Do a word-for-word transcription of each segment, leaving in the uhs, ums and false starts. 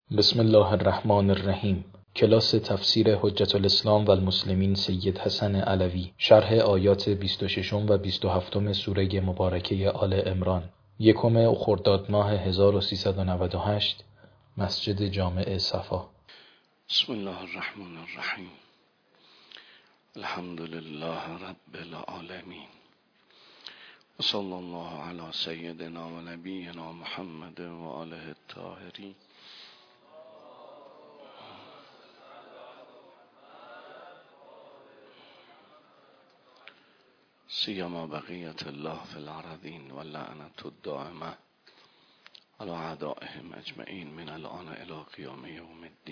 بسم الله الرحمن الرحیم. کلاس تفسیر حجت الاسلام و المسلمین سید حسن علوی، شرح آیات بیست و ششم و بیست و هفتم سوره مبارکه آل عمران، یکم خرداد ماه هزار و سیصد و نود و هشت، مسجد جامع صفا. بسم الله الرحمن الرحیم. الحمد لله رب العالمین و صلی الله علی سیدنا و نبینا محمد و آله الطاهرین. سیما بقیت الله فی الارضین و لعنت الدائمه علی اعدائهم اجمعین من الان الی قیام یوم الدین.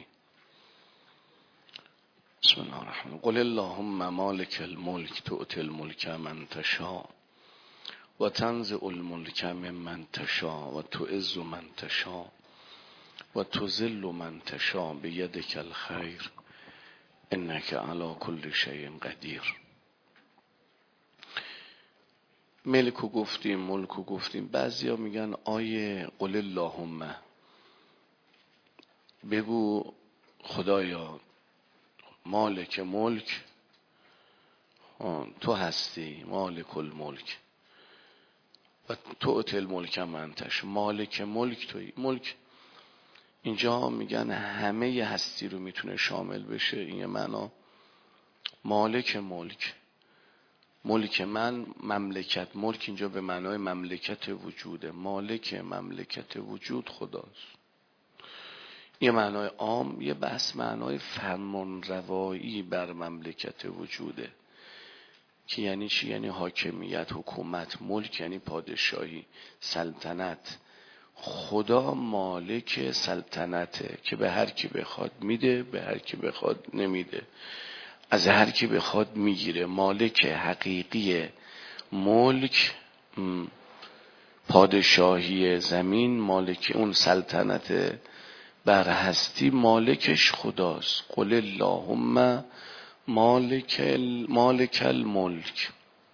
بسم الله الرحمن. قل اللهم مالک الملک تؤتی الملک من تشاء و تنزع الملک ممن تشاء و تعز من تشاء و تذل من تشاء بیدک الخیر انک علی کل شیء قدیر. ملکو گفتیم، ملکو گفتیم. بعضیا میگن آیه قل اللهم، بگو خدایا مالک ملک تو هستی، مالک الملک و تؤتی الملک من تشاء، مالک ملک تویی. ملک اینجا میگن همه هستی رو میتونه شامل بشه. این یه معنا. مالک ملک، ملک من، مملکت. ملک اینجا به معنای مملکت وجوده. مالک مملکت وجود خداست. یه معنای عام. یه بحث معنای فرمان روایی بر مملکت وجوده که یعنی چی؟ یعنی حاکمیت، حکومت. ملک یعنی پادشاهی، سلطنت. خدا مالک سلطنته که به هر کی بخواد میده، به هر کی بخواد نمیده، از هر کی بخواد میگیره. مالک حقیقی ملک، پادشاهی زمین، مالک اون سلطنت بر هستی، مالکش خداست. قل اللهم مالک مالک الملک.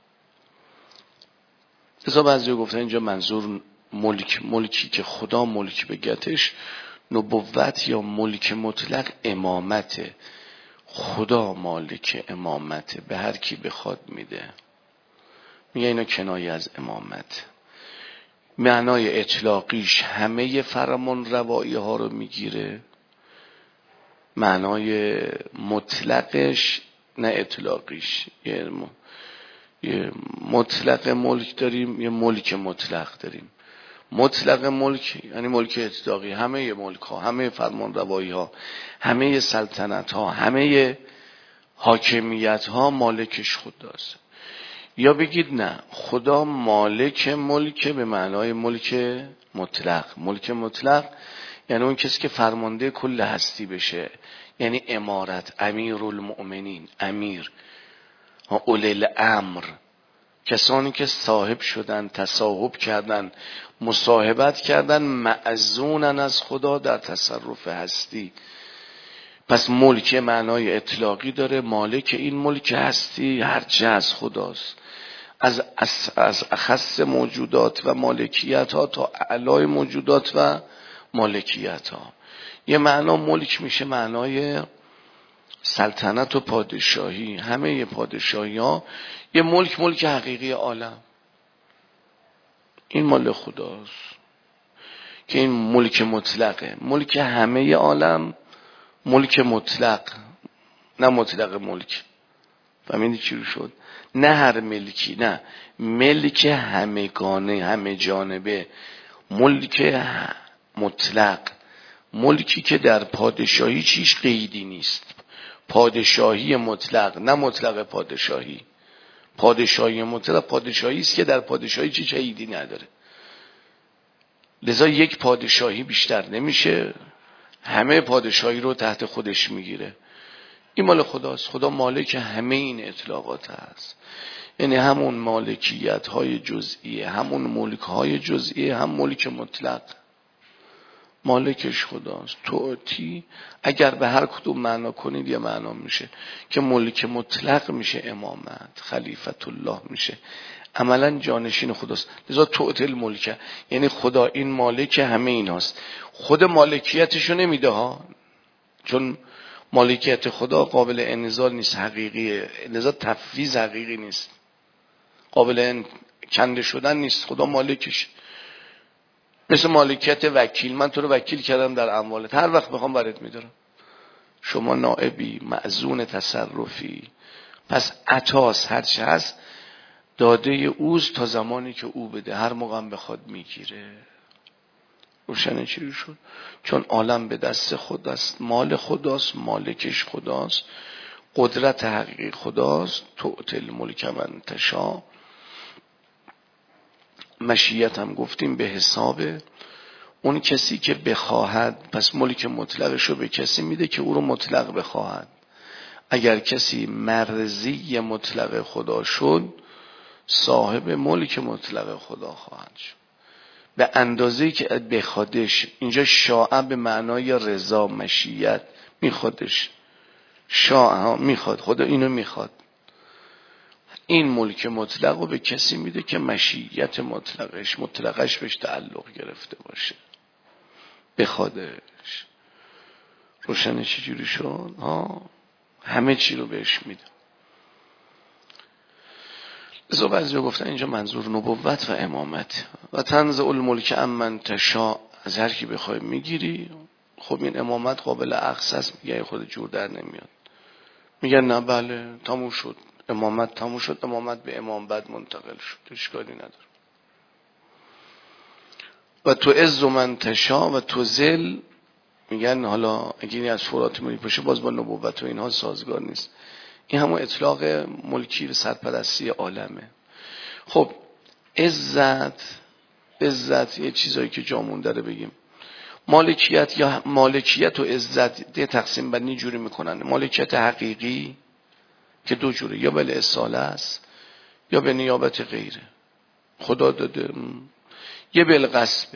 ازا بعضی گفتن اینجا منظور ملک، ملکی که خدا ملک بگتش نبوت یا ملک مطلق امامته. خدا مالک امامته، به هر کی بخواد میده. میگه اینا کنایه از امامت. معنای اطلاقیش همه فرمان روایی ها رو میگیره. معنای مطلقش نه اطلاقیش. یه مطلق ملک داریم، یه ملک مطلق داریم. مطلق ملک یعنی ملک اطلاقی، همه ملک ها، همه فرمان روایی ها، همه سلطنت ها، همه حاکمیت ها مالکش خداست. یا بگید نه، خدا مالک ملک به معنای ملک مطلق. ملک مطلق یعنی اون کسی که فرمانده کل هستی بشه، یعنی امارت، امیر المؤمنین، امیر، اولی الامر، کسانی که صاحب شدن، تصاحب کردن، مصاحبت کردن، معزونن از خدا در تصرف هستی. پس ملک معنای اطلاقی داره. مالک این ملک هستی هرچه از خداست، از از اخص موجودات و مالکیت ها تا اعلای موجودات و مالکیت ها. یه معنا ملک میشه معنای سلطنت و پادشاهی. همه پادشاهی ها یه ملک، ملک حقیقی عالم، این مال خداست که این ملک مطلقه. ملک همه عالم ملک مطلق، نه مطلق ملک. فهمیدی چی رو شد؟ نه هر ملکی، نه ملک همگانه، همه جانبه، ملک مطلق. ملکی که در پادشاهی چیش قیدی نیست. پادشاهی مطلق، نه مطلق پادشاهی. پادشاهی مطلق پادشاهی است که در پادشاهی چیش قیدی نداره. لذا یک پادشاهی بیشتر نمیشه، همه پادشاهی رو تحت خودش میگیره. این مال خداست. خدا مالک همه این اطلاقات هست. یعنی همون مالکیت های جزئیه، همون ملک های جزئیه، هم ملک مطلق. مالکش خداست. توتی اگر به هر کدوم معنا کنید یه معنا میشه که ملک مطلق میشه امامت، خلیفت الله میشه، عملا جانشین خداست. لذا تؤتی الملک، یعنی خدا این مالک همه ایناست. خود مالکیتشو نمیده ها، چون مالکیت خدا قابل انزال نیست، حقیقیه، لذا تفویض حقیقی نیست، قابل کنده شدن نیست. خدا مالکش مثل مالکیت وکیل، من تو رو وکیل کردم در اموالت، هر وقت بخوام برات میدارم. شما نائبی، مأذون تصرفی. پس عطاست، هر چه هست داده اوست تا زمانی که او بده، هر موقع هم بخواد میگیره. روشنه چی شد؟ چون عالم به دست خداست، مال خداست، مالکش خداست، قدرت حقیقی خداست. تؤتی الملک من تشاء. مشیت هم گفتیم به حساب اون کسی که بخواهد، پس ملک مطلقش رو به کسی میده که او رو مطلق بخواهد. اگر کسی مرضی مطلق خدا شد، صاحب ملک مطلق خدا خواهد شد به اندازه‌ای که بخوادش. اینجا شاء به معنای رضا، مشیت، میخوادش، شاء میخواد، خدا اینو میخواد. این ملک مطلق رو به کسی میده که مشیت مطلقش مطلقش بهش تعلق گرفته باشه، بخوادش. روشنه چی جوری شد؟ ها، همه چی رو بهش میده. ازا بعضی گفتن اینجا منظور نبوت و امامت. و تنزع الملک عمن تشاء، از هر کی بخوای میگیری. خب این امامت قابل اخذ است، میگه خود جور در نمیاد. میگن نه بله تموم شد، امامت تموم شد، امامت به امام بعد منتقل شد، اشکالی نداره. و تو عز من تشاء و تو ذل، میگن حالا اگه این از فرات ملی باشه باز با نبوت و اینها سازگار نیست. این همون اطلاق ملکی و سرپرستی عالمه. خب عزت، عزت یه چیزایی که جا مونده رو بگیم. مالکیت یا مالکیت و عزت یه تقسیم بندی جوری میکنن. مالکیت حقیقی که دو جوره، یا بل اصاله است یا به نیابت غیره، خدا داده، یه بل غصبه،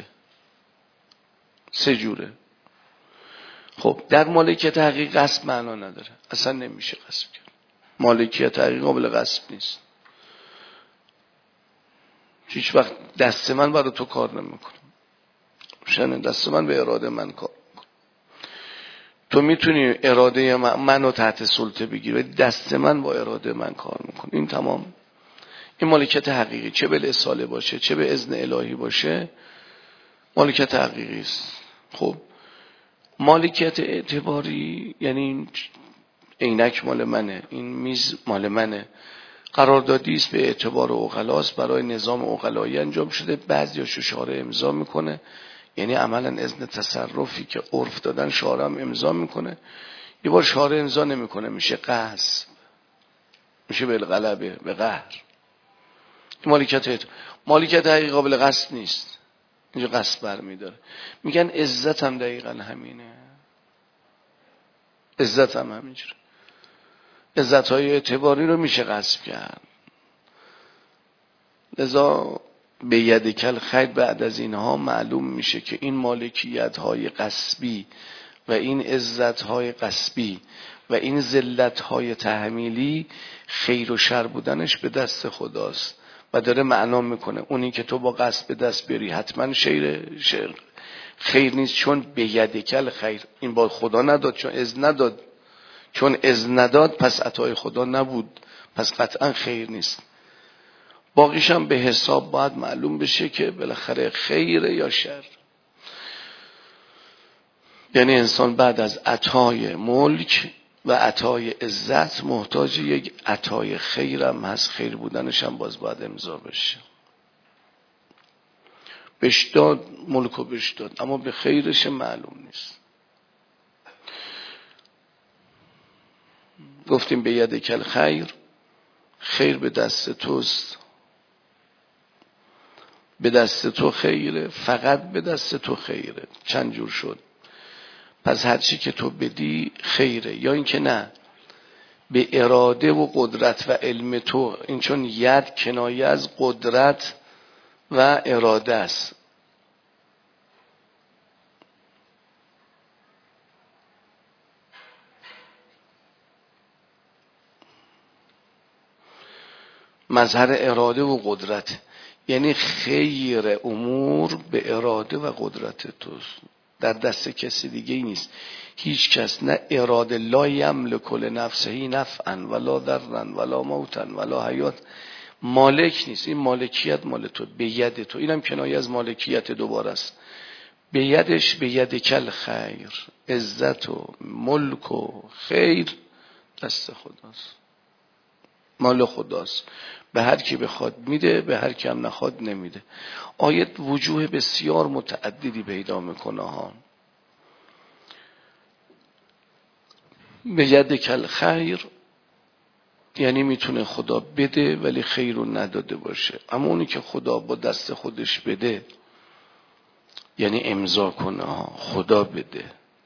سه جوره. خب در مالکیت حقیقی غصب معنا نداره، اصلا نمیشه غصب کرد. مالکیت حقیقی قابل غصب نیست. هیچ وقت دست من برای تو کار نمیکنه، شنه دست من به اراده من کار میکنه. تو میتونی اراده من منو تحت سلطه بگیری، ولی دست من با اراده من کار میکنه. این تمام. این مالکیت حقیقی، چه به اصاله باشه چه به اذن الهی باشه، مالکیت حقیقی است. خب مالکیت اعتباری یعنی این عینک مال منه، این میز مال منه، قراردادی است به اعتبار عقلاست، برای نظام عقلایی انجام شده، بعضیاشو شارع امضا میکنه، یعنی عملا اذن تصرفی که عرف دادن شارع هم امضا میکنه. یه بار شارع امضا نمیکنه میشه غصب، میشه بالغلبه، به قهر. مالکیت مالکیت حقیقی قابل غصب نیست، اینجا غصب برمیداره. میگن عزت هم دقیقا همینه، عزت هم همینجوره. عزت های اعتباری رو میشه غصب کرد. لذا به ید کل خیر بعد از اینها معلوم میشه که این مالکیت های غصبی و این عزت های غصبی و این ذلت های تحمیلی خیر و شر بودنش به دست خداست و داره معنا میکنه اونی که تو با غصب به دست بیاری حتما شیر شر خیر نیست، چون به ید کل خیر، این با خدا نداد، چون اذن نداد، چون اذن نداد پس عطای خدا نبود، پس قطعا خیر نیست. باقیش هم به حساب باید معلوم بشه که بالاخره خیره یا شر. یعنی انسان بعد از عطای ملک و عطای عزت محتاج یک عطای خیرم هست، خیر بودنش هم باز باید امضا بشه. بهش داد ملکو بهش داد، اما به خیرش معلوم نیست. گفتیم به ید کل خیر، خیر به دست توست، به دست تو خیره، فقط به دست تو خیره. چند جور شد؟ پس هر چی که تو بدی خیره، یا اینکه نه به اراده و قدرت و علم تو، این چون ید کنایه از قدرت و اراده است. مظهر اراده و قدرت. یعنی خیر امور به اراده و قدرت توست، در دست کسی دیگه ای نیست. هیچ کس نه اراده، لا یملک لنفسه نفعا ولا ضرا ولا موتا ولا حیات، مالک نیست. این مالکیت مال تو، به ید تو. اینم کنایه از مالکیت دوباره است. به یدش، به ید کل خیر، عزت و ملک و خیر دست خداست، مال خداست. به هر کی بخواد میده، به هر کی هم نخواد نمیده. آیت وجوه بسیار متعددی پیدا میکنه ها. به ید کل خیر یعنی میتونه خدا بده ولی خیر رو نداده باشه. اما اونی که خدا با دست خودش بده یعنی امضا کنه ها، خدا بده،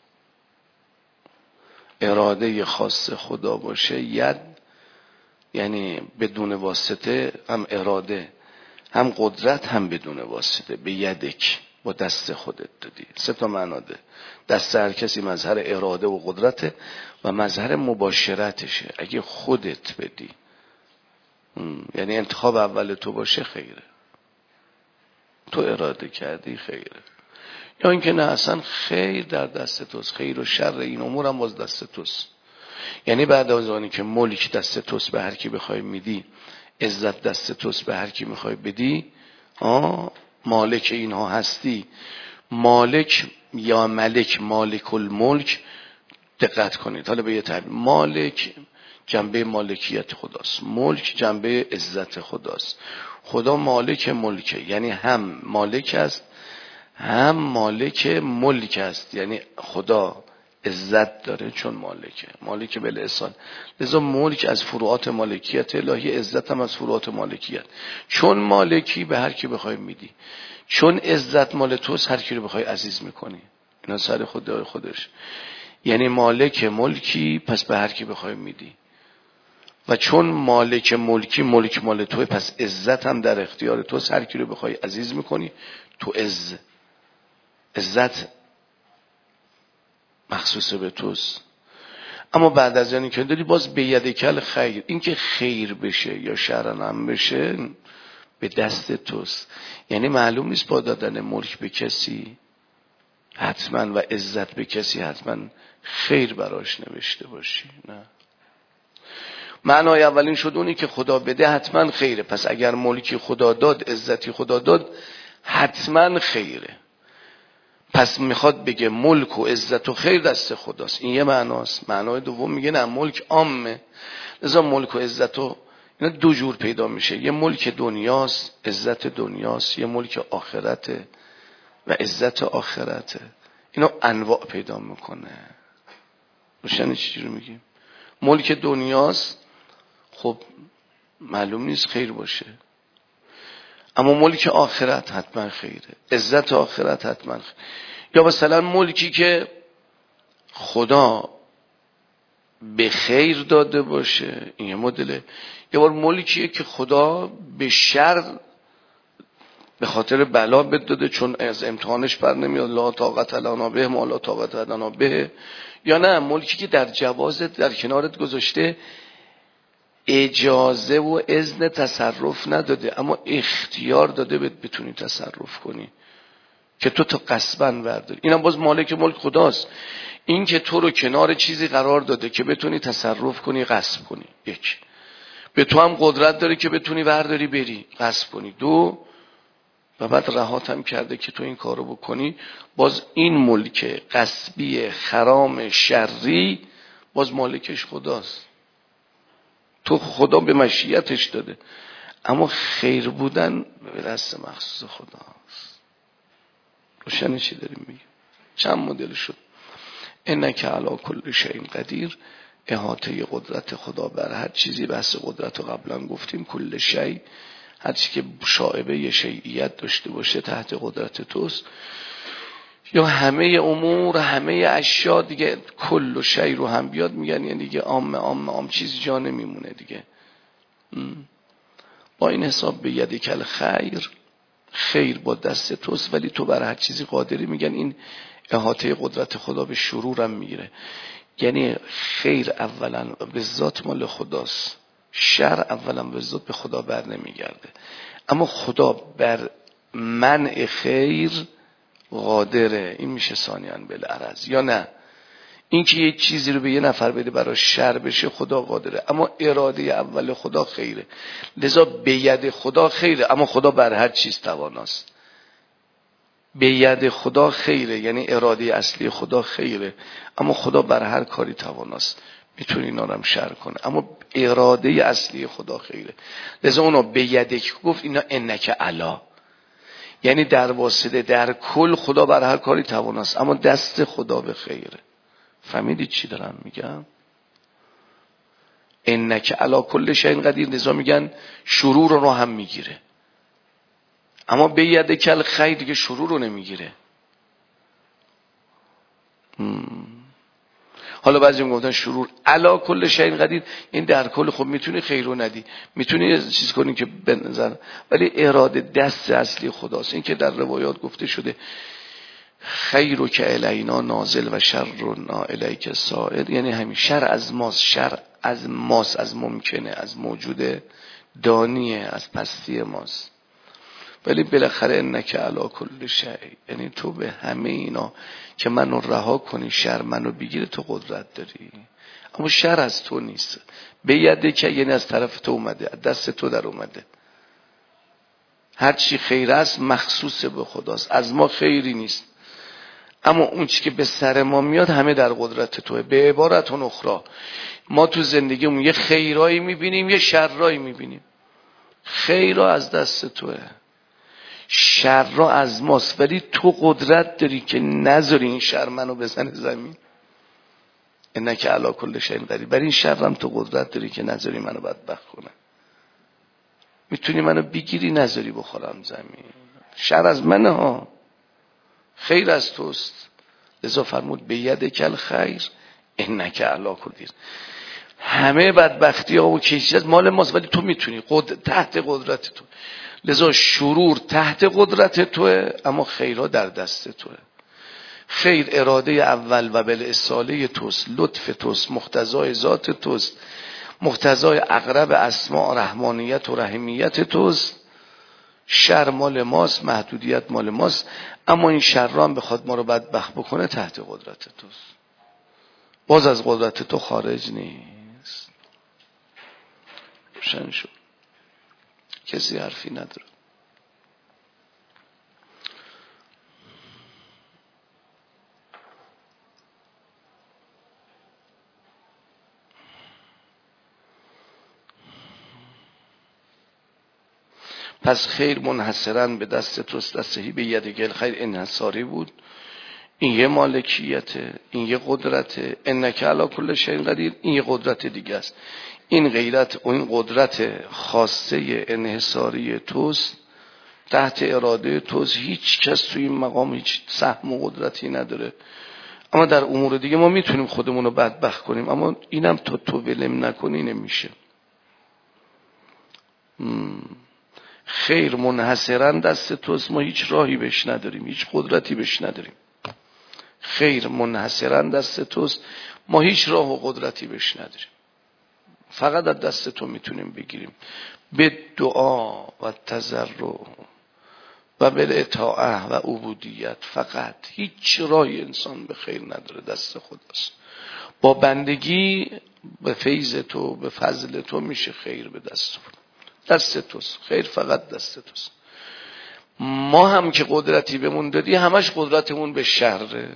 اراده خاص خدا باشه. ید یعنی بدون واسطه، هم اراده هم قدرت هم بدون واسطه. به یدک، با دست خودت دادی. سه تا معنا ده. دست هر کسی مظهر اراده و قدرته و مظهر مباشرتشه. اگه خودت بدی، یعنی انتخاب اول تو باشه، خیره. تو اراده کردی، خیره. یا اینکه نه، اصلا خیر در دست توست، خیر و شر این امور هم باز دست توست. یعنی بعد از آنی که ملک دست توست، به هر کی بخوای میدی، عزت دست توست، به هر کی میخوای بدی، آه مالک اینها هستی. مالک یا ملک، مالک الملک، دقت کنید. حالا به یه تعبیر، مالک جنبه مالکیت خداست، ملک جنبه عزت خداست. خدا مالک ملکه، یعنی هم مالک است هم مالک ملک است. یعنی خدا عزت داره چون مالکه، مالک بالإحسان. لذا ملک از فروعات مالکیت الهی، عزت هم از فروعات مالکیت. چون مالکی به هر کی بخوای میدی، چون عزت مال توست هر کی رو بخوای عزیز میکنی. اینا سر خدای خودش. یعنی مالک ملکی، پس به هر کی بخوای میدی. و چون مالک ملکی، ملک مال توه، پس عزت هم در اختیار توست، هر کی رو بخوای عزیز میکنی. تو عز، عزت مخصوص به توست. اما بعد از یعنی که داری باز به ید کل خیر، این که خیر بشه یا شرنم بشه به دست توست. یعنی معلوم نیست با دادن ملک به کسی حتما و عزت به کسی حتما خیر براش نوشته باشی. نه، معنای اولین شد اونی که خدا بده حتما خیره. پس اگر ملکی خدا داد، عزتی خدا داد، حتما خیره. پس میخواد بگه ملک و عزت و خیر دست خداست. این یه معناست. معنای دوم میگه نه، ملک عامه. لذا ملک و عزت و اینا دو جور پیدا میشه. یه ملک دنیاست، عزت دنیاست. یه ملک آخرته و عزت آخرته. اینا انواع پیدا میکنه. روشنی چی رو میگیم؟ ملک دنیاست، خب معلوم نیست خیر باشه. اما ملک آخرت حتما خیره، عزت آخرت حتما خیره. یا مثلا ملکی که خدا به خیر داده باشه، این یه مدله. یا بار ملکیه که خدا به شر به خاطر بلا بد داده، چون از امتحانش بر نمیاد. لا طاقت لنا به ما لا طاقت لنا به. یا نه، ملکی که در جوازت در کنارت گذاشته، اجازه و اذن تصرف نداده، اما اختیار داده بتونی تصرف کنی که تو تا قصبا برداری. اینم باز مالک ملک خداست. این که تو رو کنار چیزی قرار داده که بتونی تصرف کنی، غصب کنی. یک، به تو هم قدرت داره که بتونی برداری بری غصب کنی. دو، و بعد رهات هم کرده که تو این کارو بکنی. باز این ملک غصبی خرام شری باز مالکش خداست. تو خدا به مشیتش داده، اما خیر بودن به دست مخصوص خداست. روشن چی داریم میگیم؟ چند مدل شد. انک علی کل شیء قدیر، احاطه قدرت خدا بر هر چیزی. بحث قدرت رو قبلا گفتیم. کل شیء، هر چی که شائبه شیعیت داشته باشه تحت قدرت توست. یا همه امور، همه اشیا دیگه. کل و شیء رو هم بیاد میگن یعنی دیگه عام عام عام، چیز جا نمیمونه دیگه. با این حساب به ید کل خیر، خیر با دست توست ولی تو بر هر چیزی قادری. میگن این احاطه قدرت خدا به شرور هم میگیره. یعنی خیر اولا به ذات مال خداست، شر اولا به ذات به خدا بر نمیگرده، اما خدا بر منع خیر قادره. این میشه ثانیان بالعرض یا نه؟ این که یه چیزی رو به یه نفر بده برای شر بشه خدا قادره، اما اراده اول خدا خیره، لذا به ید خدا خیره، اما خدا بر هر چیز تواناست. به ید خدا خیره یعنی اراده اصلی خدا خیره، اما خدا بر هر کاری تواناست، میتونه اینا رو هم شر کنه، اما اراده اصلی خدا خیره. لذا اونا به یدک گفت اینا انک علا، یعنی در واسطه در کل خدا بر هر کاری تواناست، اما دست خدا به خیره. فهمیدید چی دارم میگم؟ انک علا کل شیء قدیر. لذا میگن شرور رو هم میگیره، اما به ید کل خیر دیگه شرور رو نمیگیره. حالا بعضی میگفتن شرور علا کل شیء قدیر، این در کل خب میتونی خیر رو ندی، میتونی چیز کنی که به نظر، ولی اراده دست اصلی خداست. این که در روایات گفته شده خیر که الینا نازل و شر نا الیک سائر، یعنی همین شر از ماست، شر از ماست، از ممکنه، از موجود دانیه، از پستی ماست، ولی بالاخره انک علی کل شیء، یعنی تو به همه اینا که منو رها کنی شر منو بگیره تو قدرت داری، اما شر از تو نیست. به یده که یعنی از طرف تو اومده، از دست تو در اومده. هر چی خیر است مخصوص به خداست، از ما خیری نیست، اما اون چی که به سر ما میاد همه در قدرت توه. به عبارت اخرى ما تو زندگیمون یه خیرایی میبینیم یه شرایی میبینیم، خیرها از دست توه، شرها از ماست، ولی تو قدرت داری که نذاری این شر منو بزنه زمین. انک علی کل شیء قدیر، برای این شرم تو قدرت داری که نذاری منو بدبخت کنه، میتونی منو بگیری نذاری بخورم زمین. شر از منه ها، خیر از توست. لذا فرمود به ید کل خیر انک علی کل قدیر. همه بدبختی ها و کیفیت مال ماست، ولی تو میتونی، قد... تحت قدرت تو. لذا شرور تحت قدرت توه، اما خیرها در دست توه. خیر اراده اول و بالاصاله توست، لطف توست، مقتضای ذات توست، مقتضای اقرب اسماء رحمانیت و رحیمیت توست. شر مال ماست، محدودیت مال ماست، اما این شر هم بخواد ما رو بدبخت بکنه تحت قدرت توست، باز از قدرت تو خارج نیست. روشن شد؟ کسی حرفی نداره. پس خیر منحصراً به دست توست، دستهی به یدگل خیر انحصاری بود. این یه مالکیته، این یه قدرته. انک علی کل شیء قدیر، این یه قدرت دیگه است. این غیرت و این قدرت خاصه انحصاری توست، تحت اراده توست. هیچ کس توی این مقام هیچ سهم و قدرتی نداره. اما در امور دیگه ما میتونیم خودمون رو بدبخت کنیم، اما اینم تو تو ولم نکنی نمیشه. خیر منحصراً دست توست، ما هیچ راهی بهش نداریم، هیچ قدرتی بهش نداریم. خیر منحصراً دست توست، ما هیچ راه و قدرتی بهش نداریم، فقط از دست تو میتونیم بگیریم. به دعا و تضرع و بالاطاعه و عبودیت، فقط. هیچ راهی انسان به خیر نداره، دست خداست. با بندگی به فیض تو، به فضل تو میشه خیر به دست تو. دست توست خیر، فقط دست توست. ما هم که قدرتی بهمون دادی همش قدرتمون به شره،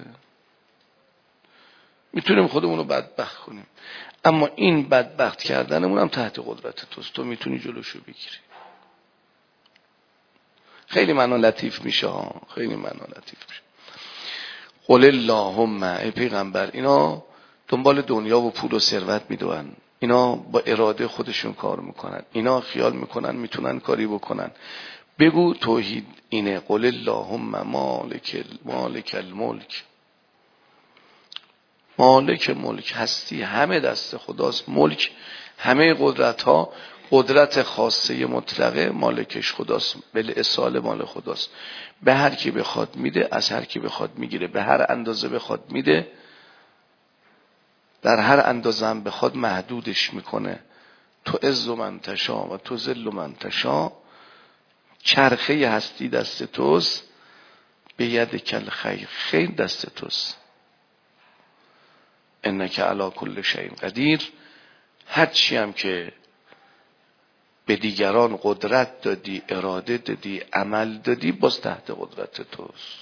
میتونیم خودمون رو بدبخت کنیم، اما این بدبخت کردنمون هم تحت قدرت توست، تو میتونی جلوشو بگیری. خیلی معنا لطیف میشه ها، خیلی معنا لطیف میشه. قل اللهم، ای پیغمبر، اینا دنبال دنیا و پول و ثروت میدوئن، اینا با اراده خودشون کار میکنن، اینا خیال میکنن میتونن کاری بکنن. بگو توحید اینه. قل اللهم مالک مالک الملک، مالک ملک، هستی همه دست خداست. ملک همه قدرت ها، قدرت خاصه مطلقه مالکش خداست، بالاصاله مال خداست. به هر کی بخواد میده، از هر کی بخواد میگیره، به هر اندازه بخواد میده، در هر اندازه هم بخواد محدودش میکنه. تو عز من تشا و تو ذل من تشا، چرخه هستی دست توست، به ید کل خیر، خیر دست توست، انک علی کل شیء قدیر. هر چی هم که به دیگران قدرت دادی، اراده دادی، عمل دادی، باز تحت قدرت توست.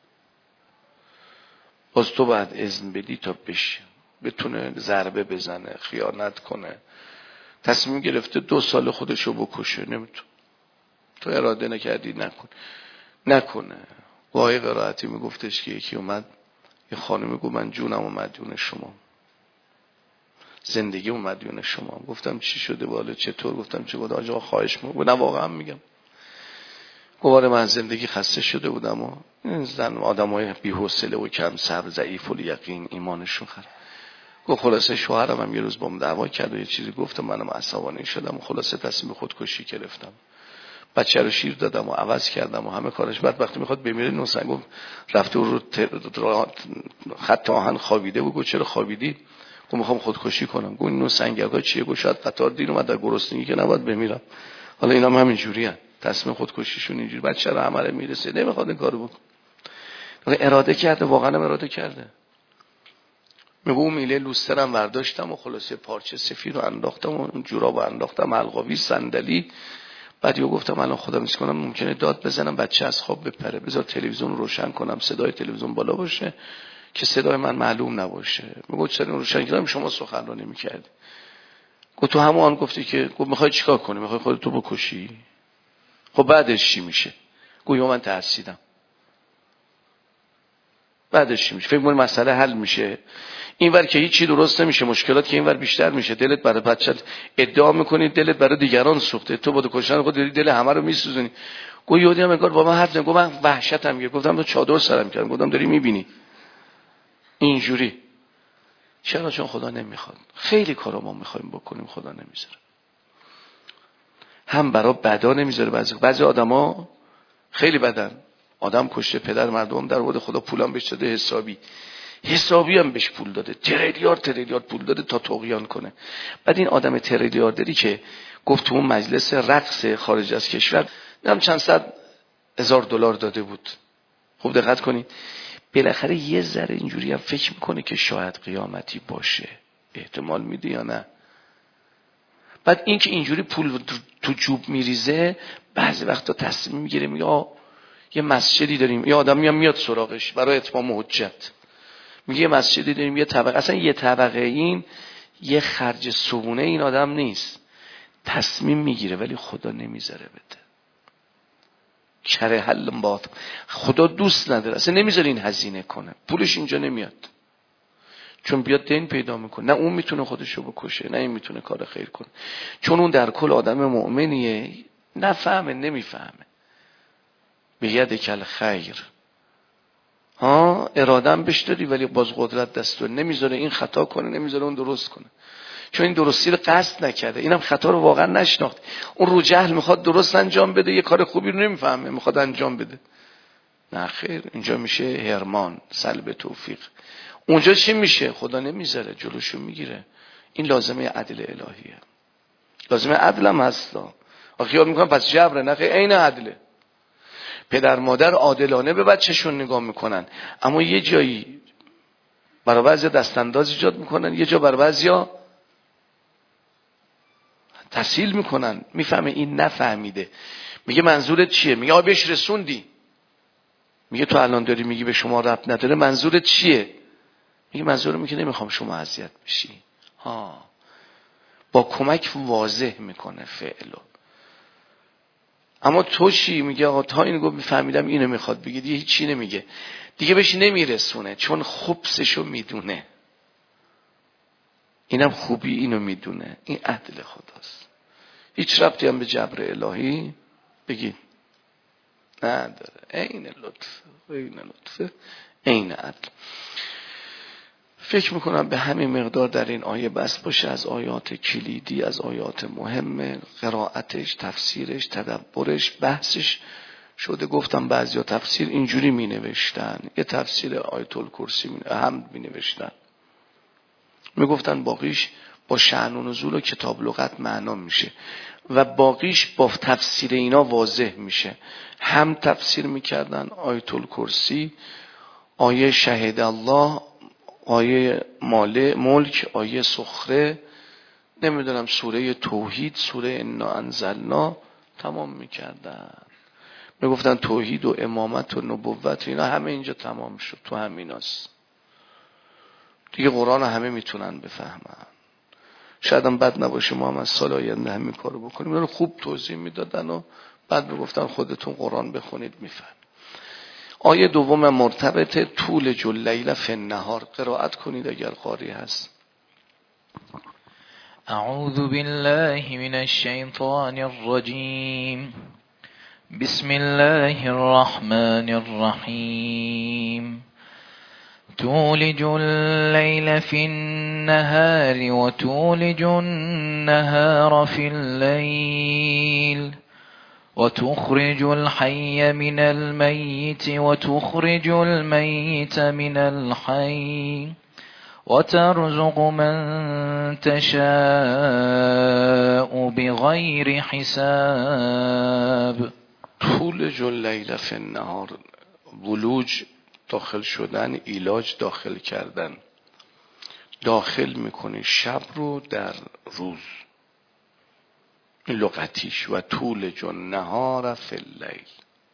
باز تو باید اذن بدی تا بشه، بتونه ضربه بزنه، خیانت کنه. تصمیم گرفته دو سال خودشو بکشه، نمیتونه. تو اراده نکردی نکن نکنه. وای قرائتی میگفتش که یکی اومد یه خانمی گفت من جونم اومد جون شما، زندگی اومد جون شما. گفتم چی شده بالا چطور؟ گفتم چه بود آقا خواهش می‌کنم. نه واقعا میگم. گواره من زندگی خسته شده بودم و این زن آدمای بی‌حوصله و کم صبر، ضعیف الیقین، ایمانشون خراب. گفت خلاصه شوهرم هم یه روز با من دعوا کرد و یه چیزی گفتم، منم عصبانی شدم و خلاصه تصمیم خودکشی گرفتم. بچه رو شیر دادم و عوض کردم و همه کارش. بعد وقتی میخواد بمیره نوسن گفت رفته رو خط آهن خوابیده بود. گفت چرا خوابیدی؟ گفت میخوام خودکشی کنم. گفت نو سنگرها چیه؟ گفت شاید قطار دیر اومد در گرسنگی که نباید بمیرم. حالا اینا هم همین جوریه، تصمیم خودکشیشون اینجوری. بچه رو عمره میرسه نمیخواد این کارو بکنه. اراده کرده، واقعا هم اراده کرده. میگه اون میله لوسترم برداشتم و خلاصه پارچه سفید رو انداختم و اون جورابو انداختم، القاوی، صندلی. بعد یه گفتم الان خودم میس کنم ممکنه داد بزنم بچه از خواب بپره، بذار تلویزیون روشن کنم، صدای تلویزیون بالا باشه که صدای من معلوم نباشه. میگه چرا روشن کردم؟ شما سخنرانی میکردی. گفت تو همون گفتی که گفت میخوای چیکار کنی؟ میخوای خودتو بکشی؟ خب بعدش چی میشه؟ گفت من ترسیدم. بعدش چی میشه؟ فکر کنم مسئله حل میشه. اینور که هیچی درست نمیشه، مشکلات که اینور بیشتر میشه. دلت برای بچت ادعا میکنی، دلت برای دیگران سوخته، تو با کشتن خود داری دل همه رو میسوزونی. گفت یهودی هم انگار با من حرف نمی‌زنه. گفت من وحشتم گرفت. گفتم تو چادر سرم کردم. گفتم داری میبینی اینجوری. چرا؟ چون خدا نمیخواد. خیلی کارا ما میخوایم بکنیم خدا نمیذاره. هم برای بدا نمیذاره. بعضی بعضی آدما خیلی بدن، آدم کشته، پدر مردم در ورد، خدا پولام بهش داده حسابی حسابی هم بهش پول داده، تریلیار تریلیار پول داده تا طغیان کنه. بعد این آدم تریلیاردری که گفت تو اون مجلس رقص خارج از کشور هم چند صد هزار دلار داده بود. خوب دقت کنید. بالاخره یه ذره اینجوری هم فکر میکنه که شاید قیامتی باشه، احتمال میده یا نه. بعد این که اینجوری پول تو جوب میریزه، بعضی وقتا تصمیم میگیره میگه آ یه مسجدی داریم، یه آدمی هم میاد سراغش برای اتمام حجت، میگه یه مسجدی داریم، یه طبقه، اصلا یه طبقه این یه خرج صبونه این آدم نیست، تصمیم میگیره ولی خدا نمیذاره بده. کره حل باطل، خدا دوست نداره، اصلا نمیذاره این هزینه کنه، پولش اینجا نمیاد، چون بیاد دین پیدا میکنه. نه اون میتونه خودشو بکشه، نه این میتونه کار خیر کنه، چون اون در کل آدم مؤمنیه، نفهمه، نمیفهمه. به ید کل خیر، ها ارادم بهش دادی ولی باز قدرت دستور نمیذاره این خطا کنه، نمیذاره اون درست کنه، چون این درستی رو قصد نکرده، اینم خطا رو واقعا نشناخت. اون رو جهل میخواد درست انجام بده، یه کار خوبی رو نمیفهمه میخواد انجام بده. نه خیر، اینجا میشه هرمان، سلب توفیق. اونجا چی میشه؟ خدا نمیذاره، جلوشو میگیره. این لازمه عدل الهیه، لازمه عدل هم هستا. خیال میکنم پس جبره، نه خیر، عین عدله. پدر مادر عادلانه به بچه‌شون نگاه میکنن، اما یه جایی برای بعضیا دستانداز ایجاد میکنن، یه جا برای بعضیا تسهیل میکنن. میفهمه این نفهمیده، میگه منظورت چیه؟ میگه آ بهش رسوندی. میگه تو الان داری میگی به شما ربط نداره، منظورت چیه؟ میگه منظورم اینه که نمیخوام شما اذیت بشی. ها، با کمک واضح میکنه فعلو. اما تو چی؟ میگه آقا تا اینو گفت میفهمیدم اینو میخواد بگه، دیگه هیچی نمیگه، دیگه بهش نمیرسونه، چون خبثشو میدونه. اینم خوبی اینو میدونه. این عدل خداست، هیچ ربطی هم به جبر الهی بگید نداره. عین لطف، عین لطف، عین عدل. فکر میکنم به همین مقدار در این آیه بس باشه. از آیات کلیدی، از آیات مهم، قرائتش، تفسیرش، تدبرش، بحثش شده. گفتم بعضیا تفسیر اینجوری می نوشتن، یه تفسیر آیت الکرسی می حمد می نوشتن، می گفتن باقیش با شأن و نزول و کتاب لغت معنا میشه و باقیش با تفسیر اینا واضح میشه. هم تفسیر میکردن آیت الکرسی، آیه شهید الله، آیه مال ملک، آیه سخره، نمیدونم سوره توحید، سوره انا انزلنا، تمام میکردن. میگفتن توحید و امامت و نبوت اینا همه اینجا تمام شد، تو همیناست دیگه. قرآن همه میتونن بفهمن. شاید هم بد نباشه ما هم از سال آینده همین کارو بکنیم. اینا خوب توضیح میدادن و بعد میگفتن خودتون قرآن بخونید میفهم. آیه دوم مرتبط طول اللیل فی النهار، قرائت کنید اگر قاری هست. اعوذ بالله من الشیطان الرجیم. بسم الله الرحمن الرحیم. تولج الليل في النهار وتولج النهار في الليل وتخرج الحي من الميت وتخرج الميت من الحي وترزق من تشاء بغير حساب. تولج اللیل فی النهار، ولوج داخل شدن، ایلاج داخل کردن. داخل میکنی شب رو در روز، این لغتیش. و تولج النهار فی اللیل،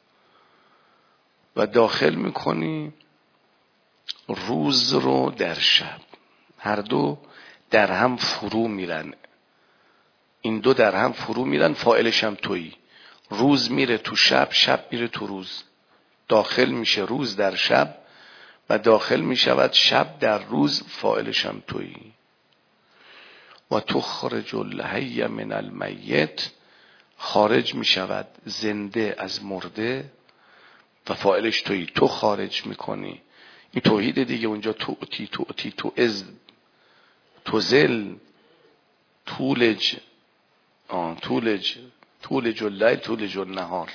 و داخل میکنی روز رو در شب. هر دو در هم فرو میرن، این دو در هم فرو میرن، فاعلش هم تویی. روز میره تو شب، شب میره تو روز. داخل میشه روز در شب و داخل میشود شب در روز، فاعلش هم تویی. و تخرج الحی من المیت، خارج میشود زنده از مرده و فاعلش تویی. تو خارج میکنی، این توحید دیگه. اونجا توتی توتی تو از تو زل تولج آن تولج تولج اللیل تولج النهار.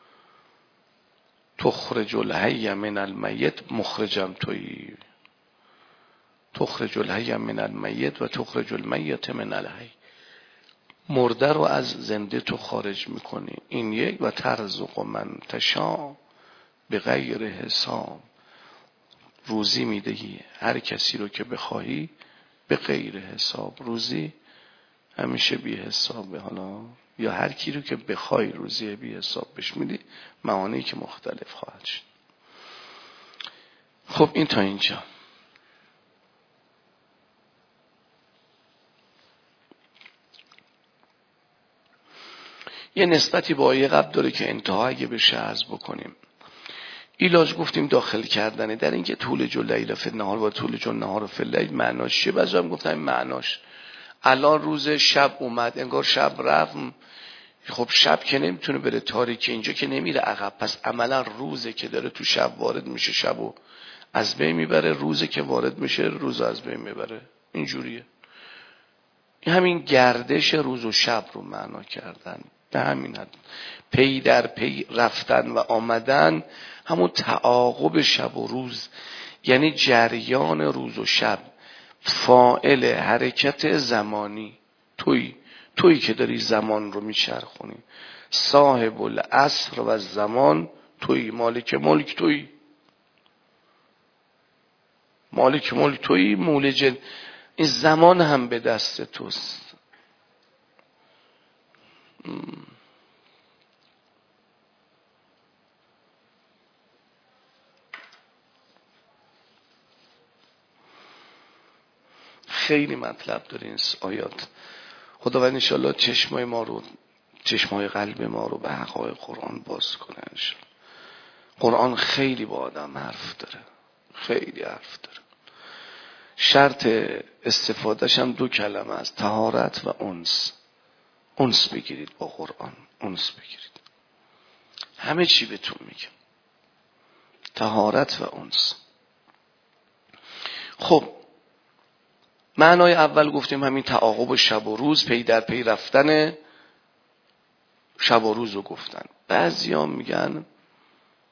تخرج الحی من المیت، مخرجم تویی. تخرج الحی من المیت و تخرج المیت من الحی، مرده رو از زنده تو خارج میکنی. این یک. و ترزق من تشاء بغیر حساب، روزی میدهی هر کسی رو که بخواهی به غیر حساب. روزی همیشه بی حسابه، حالا یا هر کی رو که بخوای روزی بی حساب بهش میدی، معانی که مختلف خواهد شد. خب این تا اینجا. یه نسبتی با آیه قبل داره که انتها اگه بشه عرض بکنیم. ایلاج گفتیم داخل کردنه در اینکه تولج اللیل فی النهار و تولج النهار فی اللیل معناش چیه؟ بعضی هم گفتن معناش الان روز شب اومد، انگار شب رفت. خب شب که نمیتونه بره تاریکی، اینجا که نمیره عقب، پس عملا روزه که داره تو شب وارد میشه، شبو از بین میبره. روزه که وارد میشه، روز از بین میبره. اینجوریه. همین گردش روز و شب رو معنا کردن. به همین حد پی در پی رفتن و آمدن، همون تعاقب شب و روز، یعنی جریان روز و شب. فاعل حرکت زمانی تویی، تویی که داری زمان رو میچرخونی. صاحب العصر و زمان تویی، مالک ملک تویی، مالک ملک تویی، مولج. این زمان هم به دست توست. خیلی مطلب داره این آیات. خداوند انشالله چشمای ما رو، چشمای قلب ما رو به حقایق قرآن باز کنه انشالله. قرآن خیلی با آدم حرف داره، خیلی حرف داره. شرط استفادهش هم دو کلمه است، طهارت و انس. انس بگیرید با قرآن، انس بگیرید. همه چی بهتون میگم، طهارت و انس. خب معنای اول گفتیم همین تعاقب شب و روز، پی در پی رفتن شب و روز رو گفتن. بعضیا میگن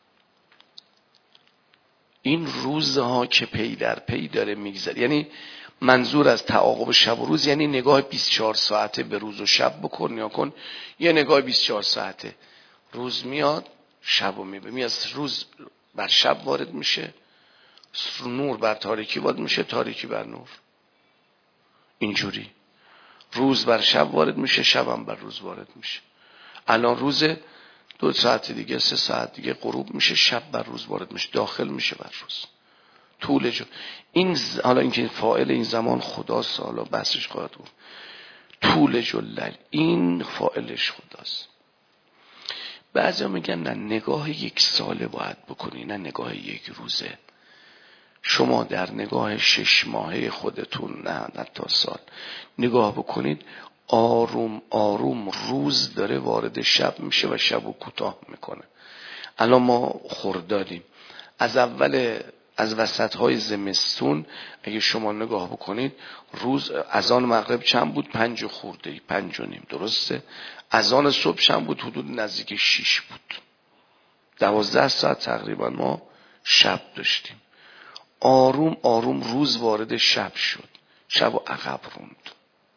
این روزها که پی در پی داره میگذره، یعنی منظور از تعاقب شب و روز یعنی نگاه بیست و چهار ساعته به روز و شب بکن یا کن، یه نگاه بیست و چهار ساعته. روز میاد شب و میبه، میاد روز بر شب وارد میشه، نور بر تاریکی وارد میشه، تاریکی بر نور. اینجوری روز بر شب وارد میشه، شبم بر روز وارد میشه. الان روز، دو ساعت دیگه سه ساعت دیگه غروب میشه، شب بر روز وارد میشه، داخل میشه بر روز. طول جو این ز... حالا اینکه فاعل این زمان خداست، حالا بحثش خواهد بود. طول جلل این فاعلش خداست. بعضیا میگن نه، نگاه یک ساله باید بکنی، نه نگاه یک روزه. شما در نگاه شش ماهه خودتون، نه نه تا سال نگاه بکنید، آروم آروم روز داره وارد شب میشه و شبو کوتاه میکنه. الان ما خردادیم، از اول از وسطهای زمستون اگه شما نگاه بکنید، روز اذان مغرب چند بود؟ پنج و خورده، پنج و نیم، درسته؟ اذان صبح چند بود؟ حدود نزدیک شیش بود. دوازده ساعت تقریبا ما شب داشتیم. آروم آروم روز وارد شب شد، شب و عقب روند.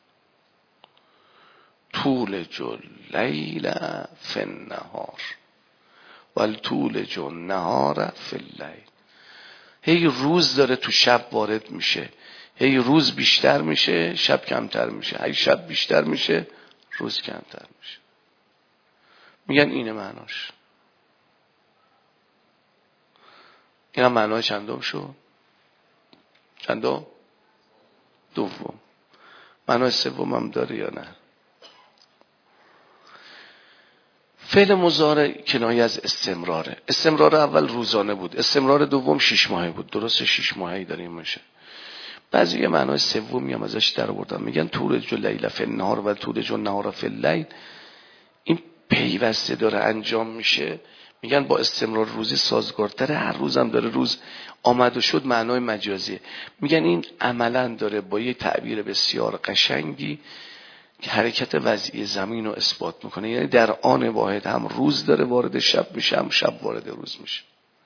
طول جو لیل فی النهار و طول جو نهار فی اللیل. هی روز داره تو شب وارد میشه، هی روز بیشتر میشه شب کمتر میشه، هی شب بیشتر میشه روز کمتر میشه. میگن اینه معناش. این هم معنای چندم شد؟ چندم؟ دوم. معنای سوم هم داره یا نه؟ فعل مضارع کنایه از استمراره. استمرار اول روزانه بود، استمرار دوم شش ماهه بود، درسته؟ شش ماهه‌ای داریم میشه. بعضی یه معنای سومی هم ازش در آوردن، میگن تولج اللیل فی النهار و تولج النهار فی اللیل. این پیوسته داره انجام میشه، میگن با استمرار روزی سازگارتره. هر روزم داره روز آمد و شد، معنای مجازیه. میگن این عملا داره با یه تعبیر بسیار قشنگی حرکت وضعی زمین رو اثبات میکنه. یعنی در آن واحد هم روز داره وارد شب میشه، هم شب وارد روز میشه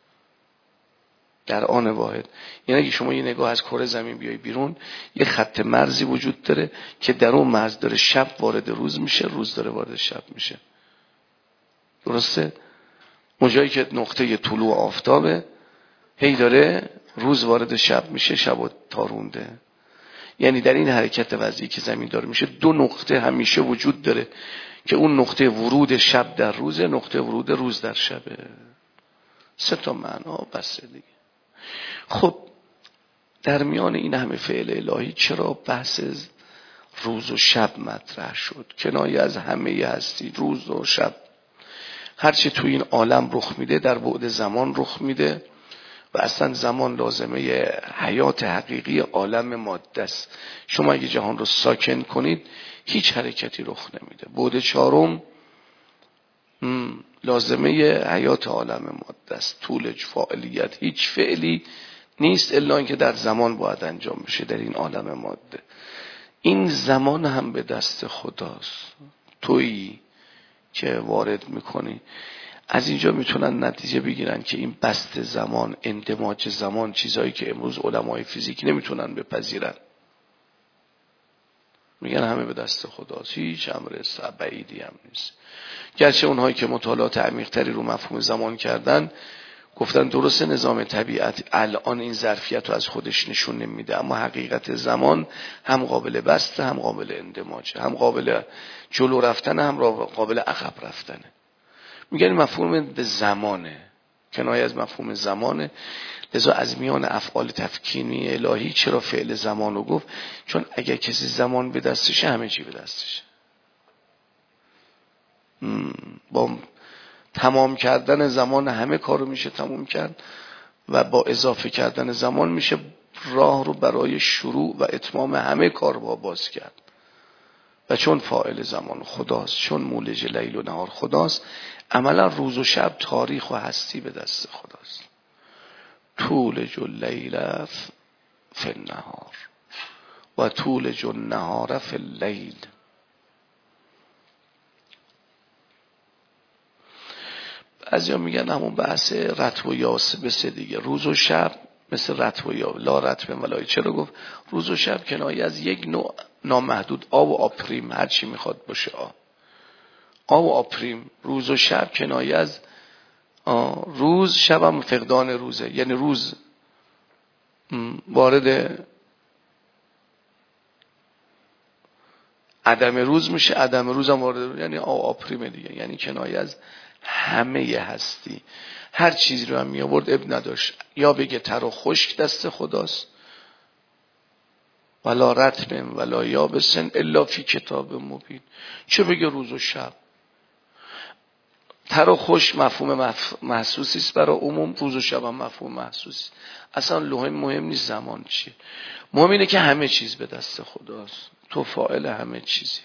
در آن واحد. یعنی اگه شما یه نگاه از کره زمین بیای بیرون، یه خط مرزی وجود داره که در اون مرز داره شب وارد روز میشه، روز داره وارد شب میشه، درسته؟ اون جایی که نقطه طلوع آفتابه، هی داره روز وارد شب میشه، شب و تارونده. یعنی در این حرکت وضعی که زمین داره میشه، دو نقطه همیشه وجود داره که اون نقطه ورود شب در روزه، نقطه ورود روز در شبه. سه تا معنا بسه دیگه. خب در میان این همه فعل الهی چرا بحث روز و شب مطرح شد؟ کنایه از همه هستی، روز و شب. هرچی تو این عالم رخ میده در بعد زمان رخ میده و اصلا زمان لازمه حیات حقیقی عالم ماده است. شما اگه جهان رو ساکن کنید هیچ حرکتی رخ نمیده. بعد چهارم لازمه حیات عالم ماده است. طول فاعلیت، هیچ فعلی نیست الا اینکه در زمان باید انجام بشه در این عالم ماده. این زمان هم به دست خداست. تویی که وارد میکنی. از اینجا میتونن نتیجه بگیرن که این بست زمان، اندماج زمان، چیزایی که امروز علمای فیزیک نمیتونن بپذیرن، میگن همه به دست خداست، هیچ امر بعیدی هم نیست. گرچه اونهایی که مطالعات عمیق‌تری رو مفهوم زمان کردن گفتن درسته نظام طبیعت الان این ظرفیت رو از خودش نشون نمیده، اما حقیقت زمان هم قابل بسته، هم قابل اندماج، هم قابل جلو رفتن، هم قابل عقب رفتنه. میگن مفهوم به زمانه، کنایه از مفهوم زمانه. لذا از میان افعال تفکینی الهی چرا فعل زمان رو گفت؟ چون اگر کسی زمان به دستشه همه چی به دستشه. با تمام کردن زمان همه کارو میشه تمام کرد و با اضافه کردن زمان میشه راه رو برای شروع و اتمام همه کار با باز کرد. و چون فاعل زمان خداست، چون مولج لیل و نهار خداست، عملا روز و شب، تاریخ و هستی به دست خداست. تولج اللیل فی النهار و تولج النهار فی اللیل. بعضیا میگن همون بحث رطب و یاسبسه دیگه. روز و شب مثل رطب و یابس. لا رطب ولا یابس. چرا گفت روز و شب کنایه از یک نوع نامحدود آب و آپریم، هر چی میخواد باشه آب آب و آپریم. روز و شب کنایه از روز، شب هم فقدان روزه، یعنی روز وارد عدم روز میشه، عدم روز هم وارد روز، یعنی آب آپریم دیگه، یعنی کنایه از همه هستی. هر چیزی رو هم می آورد اب نداشت، یا بگه تر و خشک دست خداست، ولا رطب ولا یابس الا فی کتاب مبین. چه بگه روز و شب؟ تر و خشک مفهوم محسوسی است برای عموم، روز و شب هم مفهوم محسوسی. اصلا مهم مهم نیست زمان چیه، مهم اینه که همه چیز به دست خداست، تو فاعل همه چیزی.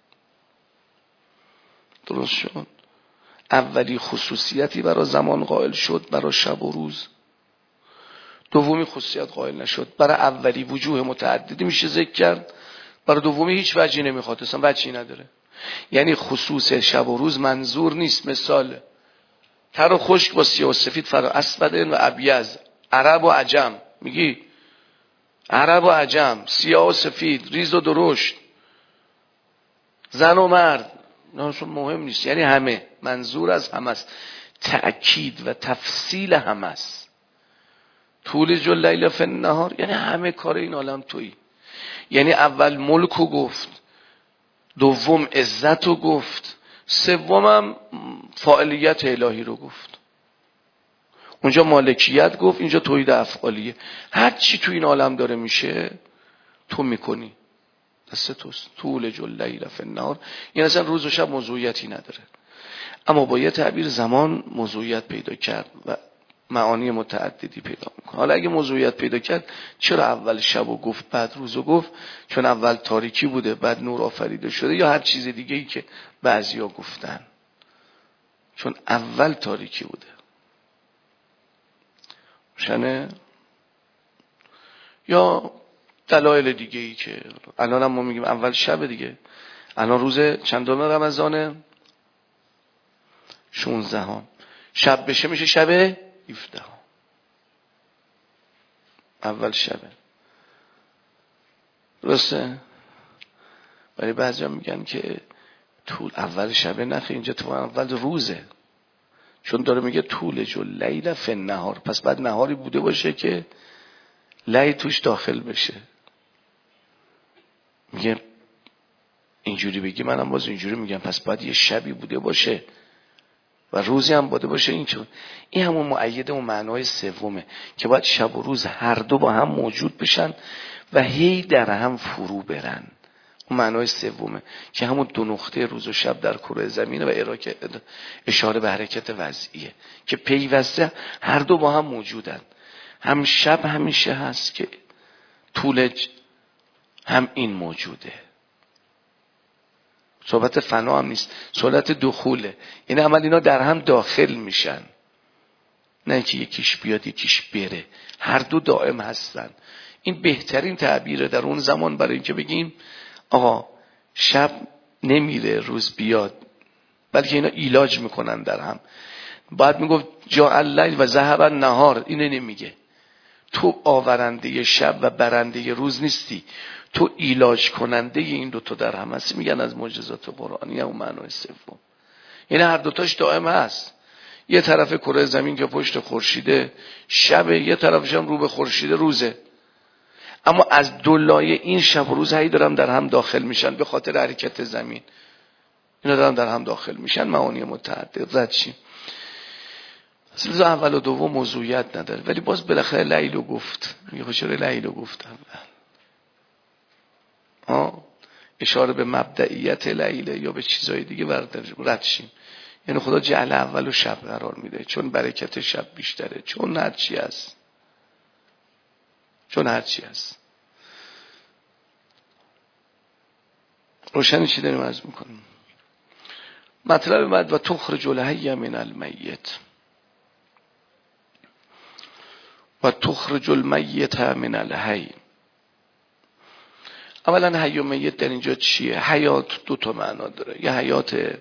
درست شد؟ اولی خصوصیتی برای زمان قائل شد برای شب و روز، دومی خصوصیت قائل نشد. برای اولی وجوه متعددی میشه ذکر کرد، برای دومی هیچ وجهی نمیخواد، اصلا وجهی نداره. یعنی خصوص شب و روز منظور نیست. مثال تر و خشک با سیاه و سفید، فرا اسود و ابیض، عرب و عجم. میگی عرب و عجم، سیاه و سفید، ریز و درشت، زن و مرد، نه مهم نیست. یعنی همه، منظور از همه است، تأکید و تفصیل همه است. تولج اللیل فی النهار، یعنی همه کار این عالم تویی. یعنی اول ملکو گفت، دوم عزتو گفت، سومم فاعلیت الهی رو گفت. اونجا مالکیت گفت، اینجا توحید افعالیه. هر چی تو این عالم داره میشه تو میکنی، دست توست. تولج اللیل فی النهار، یعنی اصلا روز و شب موضوعیتی نداره، اما با یه تعبیر زمان موضوعیت پیدا کرد و معانی متعددی پیدا میکنه. حالا اگه موضوعیت پیدا کرد، چرا اول شبو گفت بعد روزو گفت؟ چون اول تاریکی بوده بعد نور آفریده شده، یا هر چیز دیگه ای که بعضیا گفتن؟ چون اول تاریکی بوده. روشنه؟ یا دلایل دیگه ای که الان هم ما میگیم اول شب دیگه. الان روز چندم رمضانه؟ شانزده هم. شب بشه میشه شب هفده هم. اول شبه، درسته؟ ولی بعضی هم میگن که طول اول شبه، نخیر، اینجا تو اول روزه، چون داره میگه تولج اللیل فی النهار، پس بعد نهاری بوده باشه که لیل توش داخل بشه. میگه اینجوری بگی، منم باز اینجوری میگم، پس باید یه شبی بوده باشه و روزی هم بوده باشه. این چون این همون مؤیده و معنای سومه که باید شب و روز هر دو با هم موجود بشن و هی در هم فرو برن. اون معنای سومه که همون دو نقطه روز و شب در کره زمینه و اشاره به حرکت وضعیه که پیوسته هر دو با هم موجودن. هم شب همیشه هست که طولج، هم این موجوده. صحبت فنا هم نیست، صحبت دخوله. این عمل اینا در هم داخل میشن، نه که یکیش بیاد یکیش بره، هر دو دائم هستن. این بهترین تعبیره در اون زمان برای اینکه بگیم آقا شب نمیره روز بیاد، بلکه اینا ایلاج میکنن در هم. بعد میگفت جاء اللیل و ذهب النهار، اینو نمیگه. تو آورنده شب و برنده روز نیستی، تو ایلاج کننده این دوتا در هم هستی. میگن از معجزات قرآنی هم معنای سوم. یعنی هر دوتاش دائم هست. یه طرف کره زمین که پشت خورشیده شبه، یه طرفش هم رو به خورشیده روزه، اما از دو لایه این شب و روز هی دارن در هم داخل میشن به خاطر حرکت زمین. اینا دارن در هم داخل میشن، معانی متعدد رد شیم. اصلا اول و دوم موضوعیت نداره، ولی باز بالاخره لیلو گفت. میگه چرا لیلو گفت اول؟ آه اشاره به مبدئیت لیله یا به چیزای دیگه رد شیم. یعنی خدا جعل اول و شب قرار میده چون برکت شب بیشتره، چون هرچی هست، چون هرچی هست. روشنی چی داریم عرض میکنیم؟ مطلب بعد و تخرج الحی من المیت و تخرج المیت من الحی. اولا حی و میت در اینجا چیه؟ حیات دو تا معنا داره. یه حیات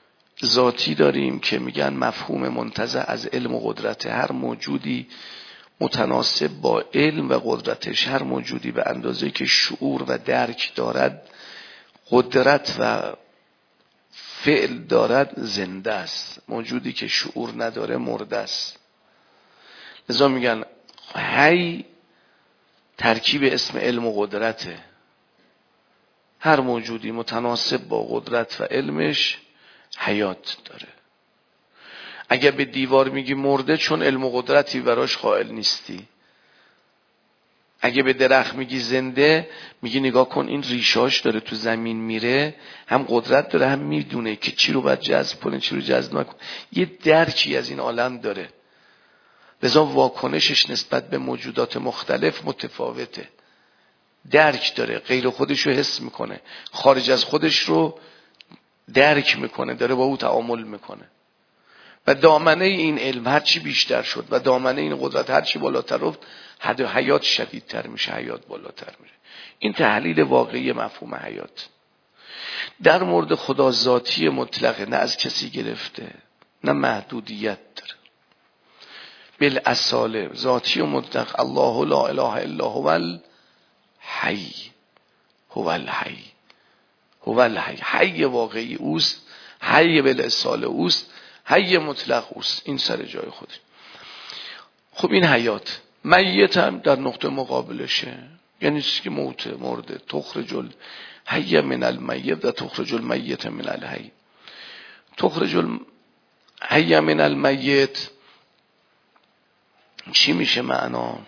ذاتی داریم که میگن مفهوم منتزع از علم و قدرت هر موجودی متناسب با علم و قدرتش. هر موجودی به اندازه که شعور و درک دارد، قدرت و فعل دارد، زنده است. موجودی که شعور نداره مرده است. لذا میگن حی ترکیب اسم علم و قدرته. هر موجودی متناسب با قدرت و علمش حیات داره. اگر به دیوار میگی مرده، چون علم و قدرتی براش قائل نیستی. اگه به درخت میگی زنده، میگی نگاه کن این ریشاش داره تو زمین میره، هم قدرت داره هم میدونه که چی رو باید جذب کنه چی رو جذب نکنه، یه درکی از این عالم داره. لذا واکنشش نسبت به موجودات مختلف متفاوته. درک داره، غیر خودش رو حس میکنه، خارج از خودش رو درک میکنه، داره با او تعامل میکنه. و دامنه این علم هرچی بیشتر شد و دامنه این قدرت هرچی بالاتر رفت، حد حیات شدیدتر میشه، حیات بالاتر میره. این تحلیل واقعی مفهوم حیات. در مورد خدا ذاتی مطلقه، نه از کسی گرفته نه محدودیت داره. بالاصاله ذاتی و مطلق. الله لا اله الا هو الحی، هو الحی، هو الحی. حی واقعی اوست، حی بالاصاله اوست، حی مطلق اوست. این سر جای خودش. خب این حیات. میت هم در نقطه مقابلشه، یعنی چیزی که موت، مرده. تخرج الحی من المیت و تخرج المیت من الحی. تخرج الحی من المیت چی میشه معنا؟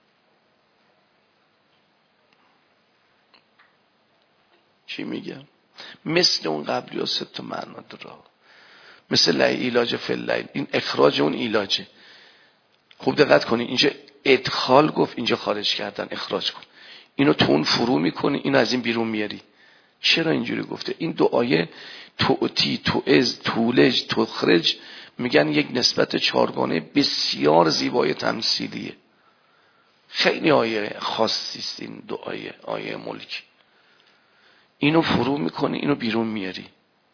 چی میگم؟ مثل اون قبلی ها سه تا معنا داره. مثل ایلاج فلیل، این اخراج اون ایلاجه. خوب دقت کنی، اینجا ادخال گفت، اینجا خارج کردن، اخراج کن. اینو تو اون فرو میکنی، اینو از این بیرون میاری. چرا اینجوری گفته؟ این دو آیه توتی، توئز، تولج، تخرج، میگن یک نسبت چارگانه بسیار زیبای تمثیلیه. خیلی آیه خاصی است این دو آیه، آیه ملک. اینو فرو میکنی، اینو بیرون میاری.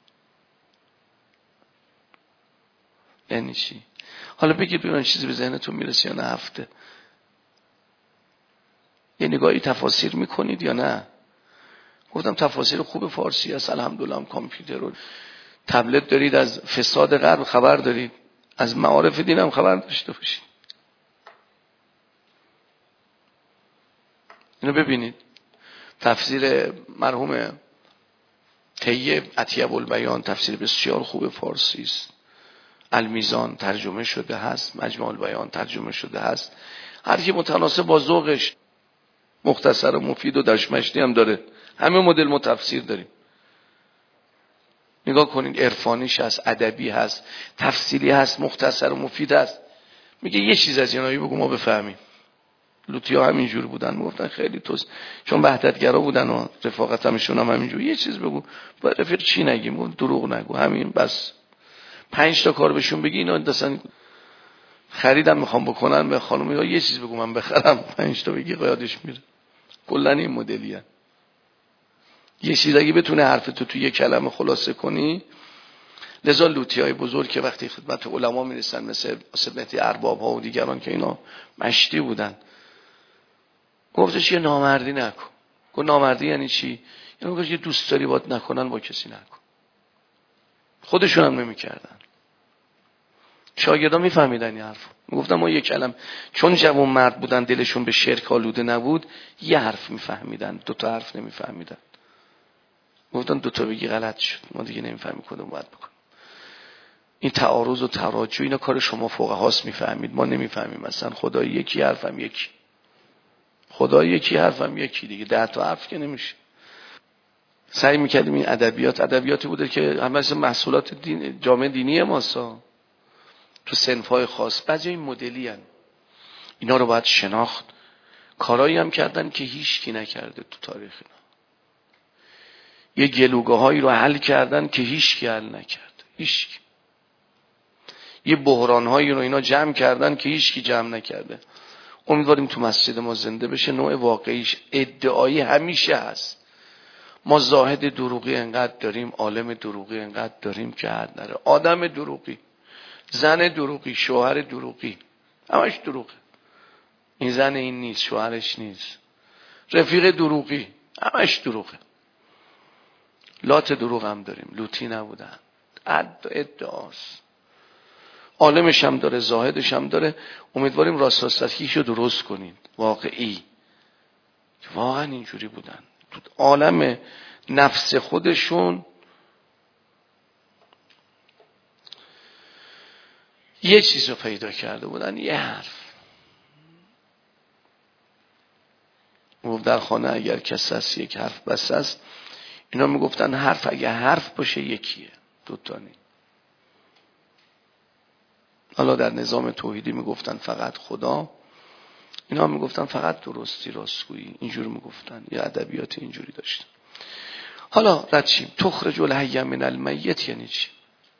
یعنی چی؟ حالا بگید ببینم چیزی به ذهنتون میرسه یا نه؟ هفته یه نگاهی تفاسیر میکنید یا نه؟ گفتم تفاسیر خوب فارسی هست الحمدلله. هم کامپیوتر و تبلت دارید، از فساد غرب خبر دارید، از معارف دین هم خبر داشته باشید. اینو ببینید. تفسیر مرحوم طیب اطیب البیان تفسیر بسیار خوب فارسی است. المیزان ترجمه شده هست، مجموع البیان ترجمه شده هست. هر کی متناسب با ذوقش. مختصر و مفید و دشمشتی هم داره. همه مدل ما تفسیر داریم. نگاه کنید، عرفانیش هست، ادبی هست، تفصیلی هست، مختصر و مفید هست. میگه یه چیز از اینایی بگو ما بفهمیم. لوطی‌ها همینجور بودن، میگفتن خیلی توس، چون وحدتگرا بودن و رفاقت همشون هم همینجور. یه چیز بگو، با رفیق چی نگیم، دروغ نگو، همین بس. پنج تا کار بهشون بگی اینا اصلا خریدم میخوام بکنن، به خانم یا یه چیز بگو من بخرم، پنج تا بگی قیادش میره. کلا این مدلیه. یه چیز اگه بتونه حرف تو تو یه کلمه خلاصه کنی. لذا لوطی‌های بزرگ که وقتی خدمت علما میرسن، مثل سبنتی ارباب ها و دیگران که اینا مشتی بودن، گفتش یه نامردی نکن. گفت نامردی یعنی چی؟ یعنی گفت یه دوست داری باید نکنن با کسی نکن. خودشون هم نمی‌کردن. شاگردان میفهمیدن این حرفو. میگفتم ما یک کلم، چون جوان مرد بودن دلشون به شرک آلوده نبود، یه حرف میفهمیدن، دو تا حرف نمیفهمیدن. گفتن دو تا بگی غلط شد، ما دیگه نمیفهمیم کدوم باید بکنیم. این تعارض و تراجع اینا کار شما فقهاست، میفهمید، ما نمیفهمیم. مثلا خدای یکی حرفم یکی، خدای یکی حرفم یکی، دیگه ده تا حرف که نمیشه. سعی میکردیم این ادبیات ادبیاتی بوده که همه از محصولات دین جامعه دینی ماسا تو صنف‌های خاص، بعضی این مدلی هن. اینا رو باید شناخت. کارایی هم کردن که هیچ کی نکرده تو تاریخ اینا. یه گلوگاهایی رو حل کردن که هیچ کی حل نکرده، هیچ کی. یه بحران‌هایی رو اینا جمع کردن که هیچ کی جمع نکرده. امیدواریم تو مسجد ما زنده بشه. نوع واقعیش ادعایی همیشه هست. ما زاهد دروغی انقدر داریم، عالم دروغی انقدر داریم که حد نره. آدم دروغی، زن دروغی، شوهر دروغی، همش دروغه. این زن این نیست، شوهرش نیست، رفیق دروغی، همش دروغه. لات دروغ هم داریم، لوطی نبودن، ادعاست. عالمش هم داره، زاهدش هم داره. امیدواریم راست راستکیشو درست کنید. واقعی واقعا اینجوری بودن تو عالم نفس خودشون. یه چیز رو پیدا کرده بودن، یه حرف. او در خانه اگر کس هست یک حرف بس است. اینا میگفتن حرف اگر حرف باشه یکیه، دوتا نی. حالا در نظام توحیدی میگفتن فقط خدا، اینا میگفتن فقط درستی راستگویی. اینجوری میگفتن، یه ادبیات اینجوری داشتن. حالا رد شیم. تخرج الحی من المیت یعنی چی؟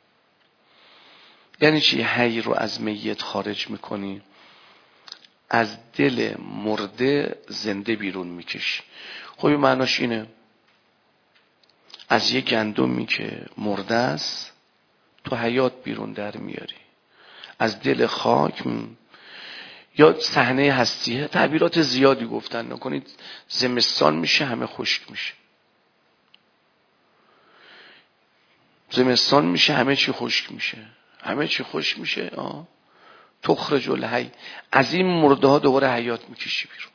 یعنی چی حی رو از میت خارج میکنی؟ از دل مرده زنده بیرون میکشی. خب این معناش اینه از یه گندمی که مرده است تو حیات بیرون در میاری. از دل خاک یا صحنه هستیه، تعبیرات زیادی گفتن، نکنید زمستان میشه همه خشک میشه، زمستان میشه همه چی خشک میشه، همه چی خشک میشه. آه. تخرج الحی، از این مرده ها دوباره حیات میکشی بیرون.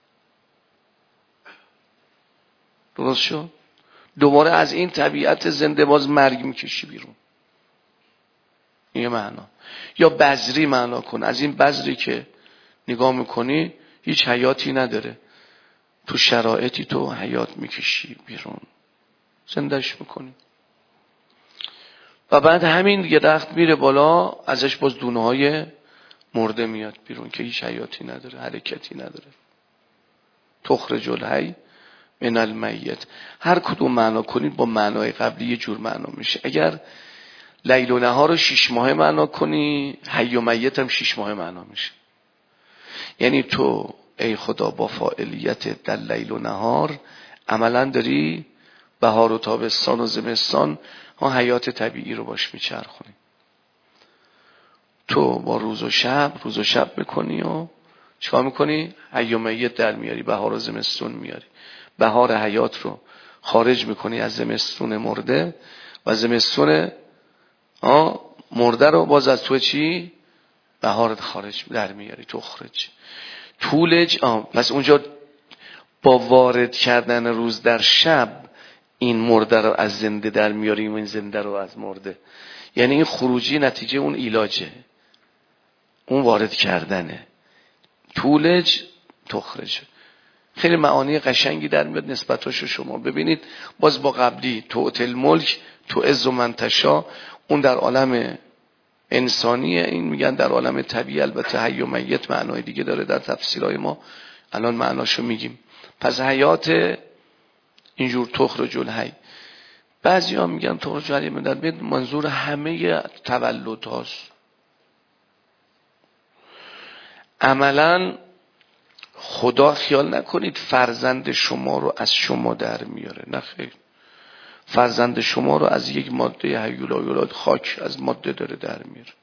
درست شد؟ دوباره از این طبیعت زنده باز مرگ میکشی بیرون. این معنا. یا بذری معنا کن، از این بذری که نگاه میکنی هیچ حیاتی نداره، تو شرایطی تو حیات میکشی بیرون، زندهش میکنی. و بعد همین دیگه درخت میره بالا، ازش باز دونه های مرده میاد بیرون که هیچ حیاتی نداره، حرکتی نداره. تخرج الحی من المیت. هر کدوم معنا کنید با معنای قبلی یه جور معنا میشه. اگر لیل و نهار رو شش ماه معنا کنی، حی و میت هم شش ماه معنا میشه. یعنی تو ای خدا با فاعلیت در لیل و نهار عملا داری بهار و تابستان و زمستان ها حیات طبیعی رو باش میچرخونی. تو با روز و شب روز و شب میکنی و چیکار میکنی؟ حی و میت در میاری، بهار و زمستون میاری. بهار حیات رو خارج میکنی از زمستون مرده و زمستون مرده رو باز از تو چی؟ بهار خارج در میاری. تخرج تولج. آه. پس اونجا با وارد کردن روز در شب این مرده رو از زنده در میاریم، این زنده رو از مرده. یعنی این خروجی نتیجه اون علاجه، اون وارد کردنه. تولج تخرج. خیلی معانی قشنگی در میاد نسبتاشو شما ببینید. باز با قبلی تؤتی الملک تو عز و منتشا، اون در عالم انسانیه، این میگن در عالم طبیعی. البته حی و میت معنای دیگه داره در تفسیرهای ما، الان معناشو میگیم. پس حیات اینجور تخرج الحی. بعضی ها میگن تخرج الحی من منظور همه تولد هاست. عملا خدا خیال نکنید فرزند شما رو از شما در میاره، نه خیر. فرزند شما رو از یک ماده حیولایولاد خاک از ماده داره در میاره.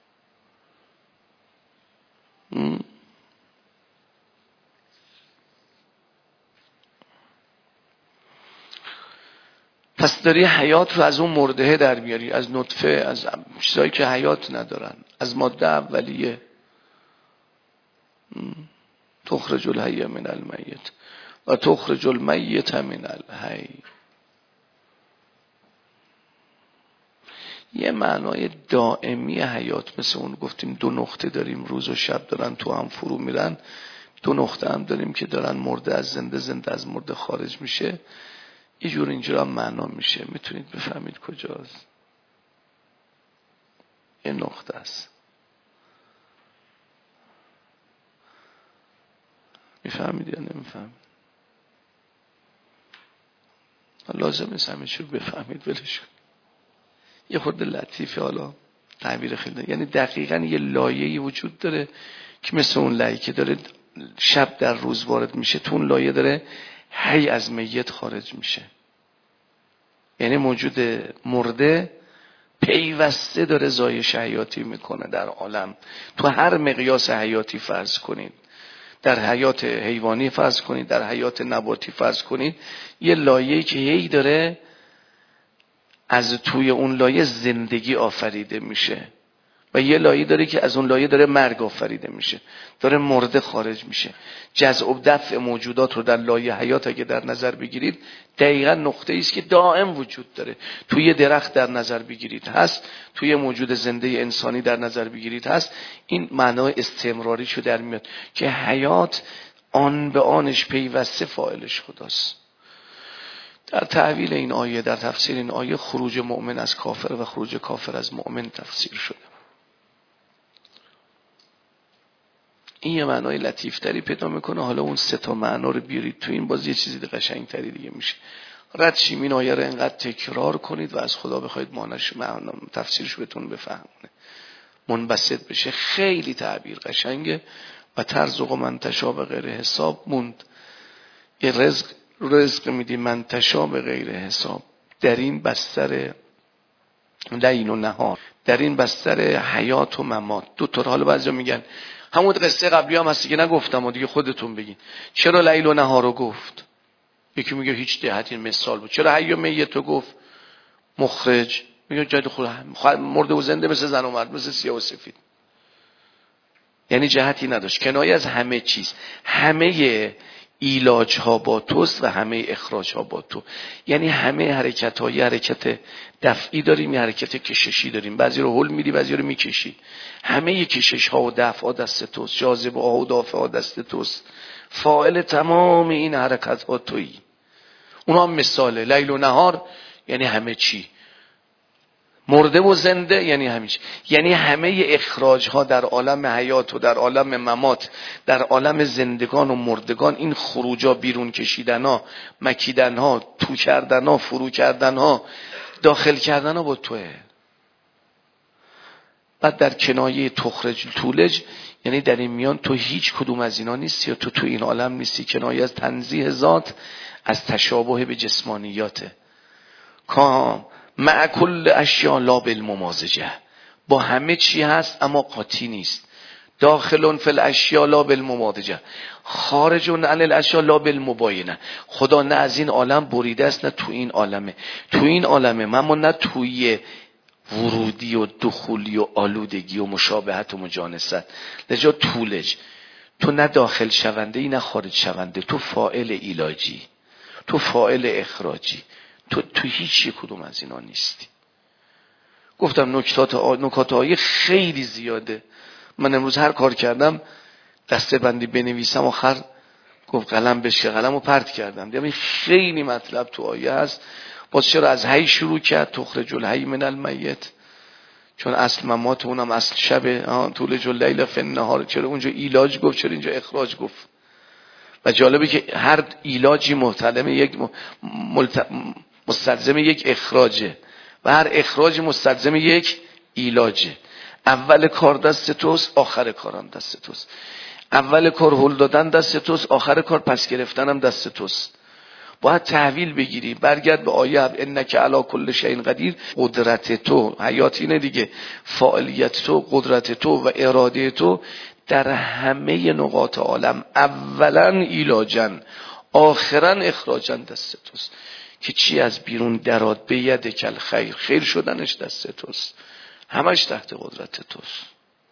پس داری حیات رو از اون مرده در میاری، از نطفه، از چیزایی که حیات ندارن، از ماده اولیه. تخرج الحی من المیت و تخرج المیت من الحی. یه معنای دائمی حیات، مثل اون گفتیم دو نقطه داریم روز و شب دارن تو هم فرو میرن، دو نقطه هم داریم که دارن مرده از زنده، زنده از مرده خارج میشه. یه جور اینجور هم معنا میشه. میتونید بفهمید کجاست؟ یه نقطه است. میفهمید یا نمیفهمید؟ لازم نیست همه چی رو بفهمید، ولش کن. یه خورده لطیفه، حالا تعبیر خیلی، یعنی دقیقاً یه لایه‌ای وجود داره که مثل اون لایه که داره شب در روز وارد میشه، تو اون لایه داره حی از میت خارج میشه. یعنی موجود مرده پیوسته داره زایش حیاتی میکنه در عالم، تو هر مقیاس حیاتی فرض کنید. در حیات حیوانی فرض کنید، در حیات نباتی فرض کنید، یه لایه‌ای که هی داره از توی اون لایه زندگی آفریده میشه و یه لایه داره که از اون لایه داره مرگ آفریده میشه، داره مرده خارج میشه. جذب و دفع موجودات رو در لایه حیات اگه در نظر بگیرید دقیقاً نقطه‌ای است که دائم وجود داره. توی درخت در نظر بگیرید هست، توی موجود زنده انسانی در نظر بگیرید هست. این معنای استمراری شو در میاد که حیات آن به آنش پیوسته فاعلش خداست. در تعویل این آیه، در تفسیر این آیه، خروج مؤمن از کافر و خروج کافر از مؤمن تفسیر شده. این یه معنای لطیفتری پیدا میکنه. حالا اون سه تا معنا رو بیارید تو این، باز یه چیزی قشنگتری دیگه میشه. رد شیم این آیه رو انقدر تکرار کنید و از خدا بخواید معناش معنا تفسیرش بهتون بفهمونه، منبسط بشه. خیلی تعبیر قشنگه و ترزق من تشاء به غیر حساب موند. یه رزق رزق میدی من تشاء به غیر حساب. در این بستر لیل و نهار، در این بستر حیات و ممات. دو تا. حالا بعضیا میگن همون قصه قبلی هم هستی که نگفتم و دیگه خودتون بگین چرا لیل و نهار رو گفت. یکی میگه هیچ دهتی مثال بود. چرا حی و میت رو گفت؟ مخرج میگه جای خود مرده و زنده مثل زن و مرد، مثل سیاه و سفید. یعنی جهتی نداشت، کنایه از همه چیز. همه ایلاج ها با توست و همه اخراج ها با تو. یعنی همه حرکت ها، یه حرکت دفعی داریم، یه حرکت کششی داریم. بعضی رو هل میدی، بعضی رو میکشی. همه کشش ها و دفع ها دست توست، جاذبه ها و دافع ها دست توست. فاعل تمام این حرکت ها تویی. اونا هم مثاله. لیل و نهار یعنی همه چی. مرده و زنده یعنی همیشه، یعنی همه اخراج ها در عالم حیات و در عالم ممات، در عالم زندگان و مردگان، این خروج ها، بیرون کشیدن ها، مکیدن ها، تو کردن ها، فرو کردن ها، داخل کردن ها با توه. بعد در کنایه تخرج تولج یعنی در این میان تو هیچ کدوم از اینا نیستی، یا تو تو این عالم نیستی. کنایه از تنزیه ذات از تشابه به جسمانیاته. کام مع کل اشیا لا بالممازجه، با همه چی هست اما قاطی نیست. داخلون فی الاشیا لا بالممازجه، خارجون عن الاشیا لا بالمباینه. خدا نه از این عالم بریده است نه تو این عالمه. تو این عالمه اما نه توی ورودی و دخولی و آلودگی و مشابهت و مجانست. لذا تولج، تو نه داخل شونده ای نه خارج شونده، تو فاعل ایلاجی، تو فاعل اخراجی، تو تو هیچ یک کدوم از اینا نیستی. گفتم نکات نکات آیه خیلی زیاده. من امروز هر کار کردم دسته بندی بنویسم، آخر گفت قلم بشه، قلمو پرت کردم. دیدم خیلی مطلب تو آیه هست. باز چرا از حی شروع کرد؟ تخرج الحی من المیت، چون اصل ممات اونم اصل شبه. تولج اللیل فی النهار، چرا اونجا ایلاج گفت، چرا اینجا اخراج گفت؟ و جالبه که هر ایلاجی محتلم یک ملت... مستلزم یک اخراجه و هر اخراج مستلزم یک ایلاجه. اول کار دست توست، آخر کارم دست توست. اول کار هل دادن دست توست، آخر کار پس گرفتنم دست توست. باید تحویل بگیری، برگرد به آیه انک علی کل شیء قدیر. قدرت تو، حیات اینه دیگه، فعالیت تو، قدرت تو و اراده تو در همه نقاط عالم اولا ایلاجن آخرا اخراجن دست توست. که چی از بیرون درات به ید کل خیر، خیر شدنش دست توست، همش تحت قدرت توست.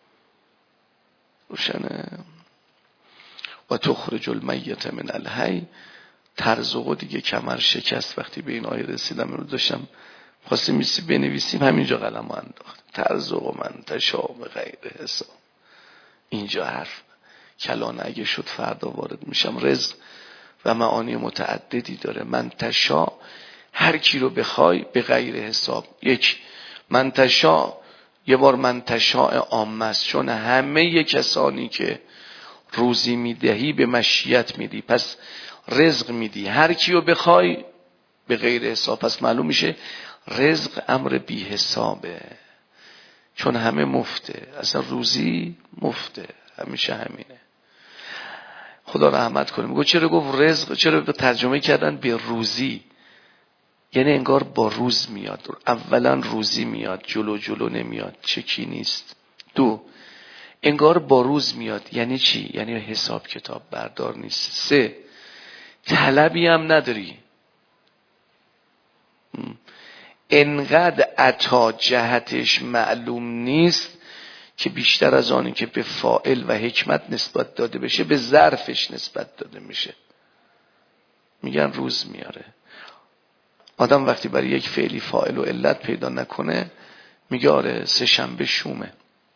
روشنه؟ و تخرج المیت من الحی. ترزقو دیگه کمر شکست. وقتی به این آیه رسیدم رو داشتم خواستیم میسی بنویسیم، همینجا قلمو انداخت. ترزقو من تشاء به غیر حساب. اینجا حرف کلان اگه شد فردا وارد میشم. رزق و معانی متعددی داره. من تشاء، هر کی رو بخوای به غیر حساب. یک من تشاء، یه بار من تشاء عام است، چون همه کسانی که روزی میدهی به مشیت میدی، پس رزق میدی هر کی رو بخوای به غیر حساب. پس معلوم میشه رزق امر بی حسابه، چون همه مفته. اصلا روزی مفته، همیشه همینه. خدا رحمت کنه. میگه چرا گفت رزق، چرا ترجمه کردن به روزی؟ یعنی انگار با روز میاد. اولا روزی میاد، جلو جلو نمیاد، چکی نیست. دو انگار با روز میاد. یعنی چی؟ یعنی حساب کتاب بردار نیست. سه، طلبی هم نداری. انقدر عطا جهتش معلوم نیست که بیشتر از آنی که به فاعل و حکمت نسبت داده بشه به ظرفش نسبت داده میشه. میگن روز میاره. آدم وقتی برای یک فعلی فاعل و علت پیدا نکنه میگه آره سه شنبه شومه،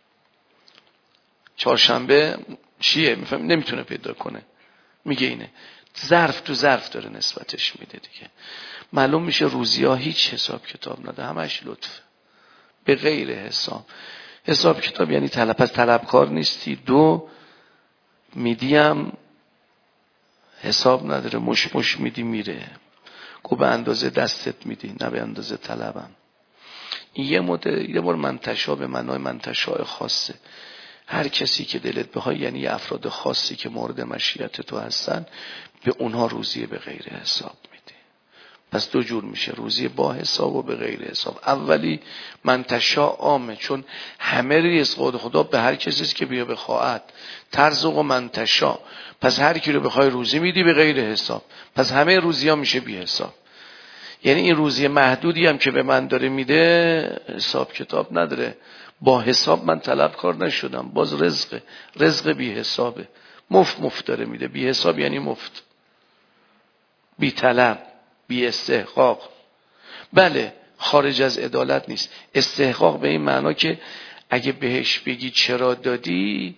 چهارشنبه چیه، میفهم نمیتونه پیدا کنه، میگه اینه. ظرف تو ظرف داره نسبتش میده دیگه. معلوم میشه روزی ها هیچ حساب کتاب نده، همش لطف به غیر حساب. حساب کتاب یعنی طلب، پس طلبکار نیستی. دو، میدیم حساب نداره، مش مش میدی میره. گو به اندازه دستت میدی نه به اندازه طلبم. این یه مدل یه بار منتشا به معنای منتشا خاصه. هر کسی که دلت بخواد، یعنی افراد خاصی که مورد مشیت تو هستن، به اونها روزی به غیر حساب میدی. پس دو جور میشه، روزی با حساب و به غیر حساب. اولی منتشا عامه، چون همه رزق خدا به هر کسی که بیا بخواهد. ترزق و منتشا، پس هر کی رو بخوای روزی میدی به غیر حساب، پس همه روزی ها میشه بی حساب. یعنی این روزی محدودی هم که به من داره میده حساب کتاب نداره. با حساب من طلب کار نشدم، باز رزق رزق بی حسابه، مفت مفت داره میده. بی حساب یعنی مفت، بی طلب، بی استحقاق. بله خارج از عدالت نیست. استحقاق به این معنا که اگه بهش بگی چرا دادی،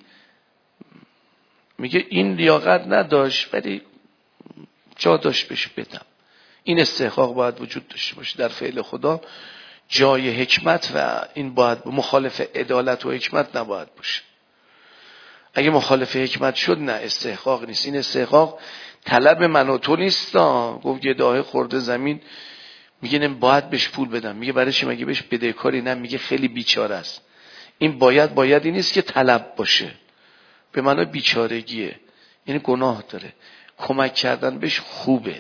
میگه این لیاقت نداشت ولی جا داشت بهش بدم. این استحقاق باید وجود داشته باشه در فعل خدا. جای حکمت و این باید مخالف عدالت و حکمت نباید باشه. اگه مخالف حکمت شد نه، استحقاق نیست. این استحقاق طلب من و تو نیست. گفت یه داهه خورده زمین، میگه نه باید بهش پول بدم. میگه برای چی؟ مگه بهش بدهکاری؟ نه، میگه خیلی بیچاره است. این باید بایدی نیست که طلب باشه، به معنای بیچارگیه، یعنی گناه داره. کمک کردن بهش خوبه.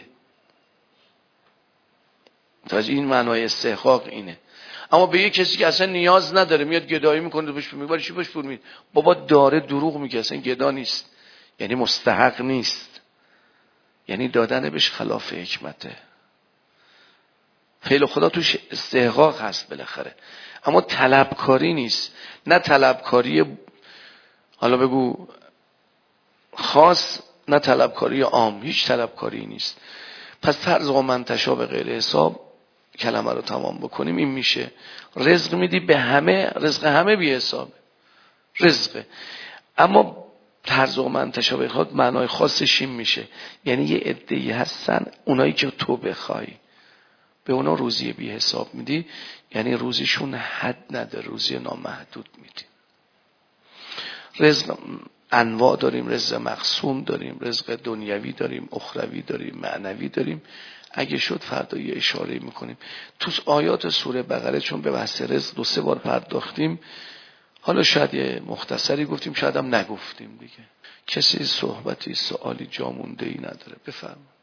تاج این معنای استحقاق اینه. اما به یه کسی که اصلا نیاز نداره میاد گدایی میکنه بهش میگه برای چی بهش پول میدی؟ بابا داره دروغ میگه، اصلا گدا نیست، یعنی مستحق نیست، یعنی دادن بهش خلاف حکمته. فعل خدا توش استحقاق هست بالاخره، اما طلبکاری نیست. نه طلبکاری حالا بگو خاص، نه طلبکاری عام، هیچ طلبکاری نیست. پس ترزق و منتشا به غیر حساب کلمه رو تمام بکنیم این میشه رزق میدی به همه، رزق همه بی حسابه رزقه. اما ترزق و منتشا به خود معنای خاصش این میشه، یعنی یه عده‌ای هستن اونایی که تو بخوای به اونا روزی بی حساب میدی، یعنی روزیشون حد نداره، روزی نامحدود میدی. رزق انواع داریم، رزق مقسوم داریم، رزق دنیوی داریم، اخروی داریم، معنوی داریم. اگه شد فردا یه اشاره میکنیم تو آیات سوره بقره، چون به بحث رزق دو سه بار پرداختیم. حالا شاید یه مختصری گفتیم، شاید هم نگفتیم دیگه. کسی صحبتی سوالی جا مونده ای نداره بفرمایید.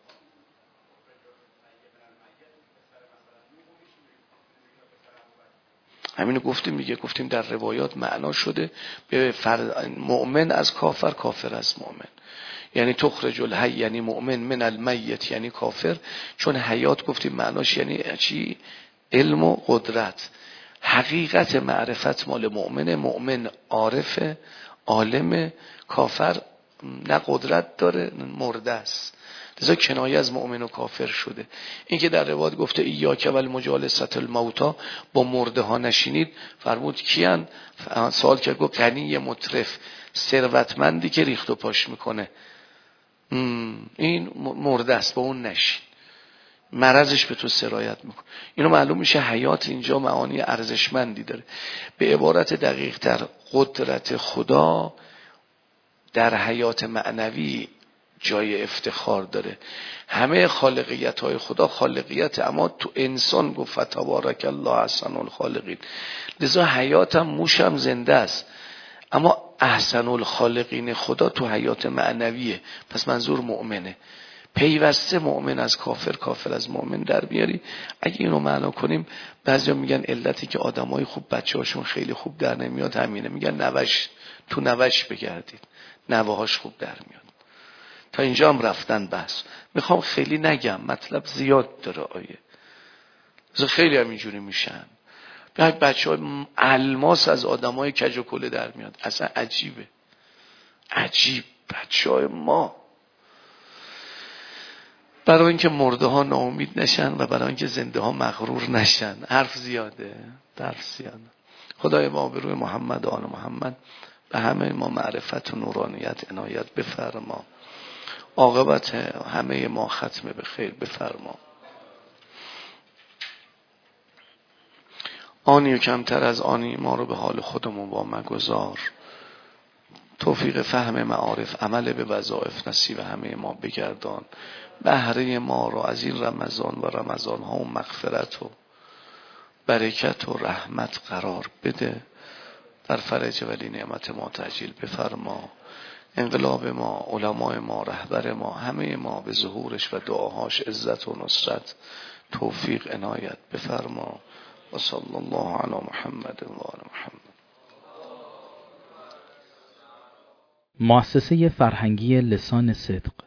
همینو گفتیم دیگه، گفتیم در روایات معنا شده به مؤمن از کافر، کافر از مؤمن. یعنی تخرج الحی یعنی مؤمن، من المیت یعنی کافر. چون حیات گفتیم معناش یعنی چی؟ علم و قدرت. حقیقت معرفت مال مؤمنه. مؤمن عارف عالم، کافر نه قدرت داره، مرده است. لذا کنایه از مؤمن و کافر شده. این که در روایت گفته ایاک والمجالسة الموتی، با مرده ها نشینید، فرمود کیان؟ سوال کرد، گفت غنی مترف، ثروتمندی که ریخت و پاش میکنه، این مرده است، با اون نشین، مرضش به تو سرایت میکنه. اینو معلوم میشه حیات اینجا معانی ارزشمندی داره. به عبارت دقیق تر، قدرت خدا در حیات معنوی جای افتخار داره. همه خالقیت های خدا خالقیت، اما تو انسان گفت تبارک الله احسن الخالقین. لذا حیاتم موشم زنده است، اما احسن الخالقین خدا تو حیات معنویه. پس منظور مؤمنه. پیوسته مؤمن از کافر، کافر از مؤمن در بیاری. اگه اینو معنا کنیم، بعضیا میگن علتی که آدمای خوب بچه‌هاشون خیلی خوب در نمیاد همینه، میگن نوش تو نوش بگردید، نوه‌هاش خوب در میاد. تا اینجا هم رفتن بحث. میخوام خیلی نگم، مطلب زیاد داره آیه. خیلی هم اینجوری میشن. بعد بچه‌ها الماس از آدمای کج و کله در میاد. اصلا عجیبه. عجیب بچه‌های ما. برای اینکه مرده ها ناامید نشن و برای اینکه زنده ها مغرور نشن. حرف زیاده، حرف زیاده. خدای ما به روی محمد و آل محمد به همه ما معرفت و نورانیت عنایت بفرما. عاقبت همه ما ختم به خیر بفرما. آنی و کمتر از آنی ما رو به حال خودمون با مگذار. توفیق فهم معارف، عمل به وظایف نصیب همه ما بگردان. بهره ما رو از این رمضان و رمضان ها و مغفرت و برکت و رحمت قرار بده. در فرج ولی نعمت ما تعجیل بفرما. انقلاب ما، علمای ما، رهبر ما، همه ما به ظهورش و دعاهاش عزت و نصرت توفیق عنایت بفرما. و صلی الله علی محمد و آل محمد. مؤسسه فرهنگی لسان صدق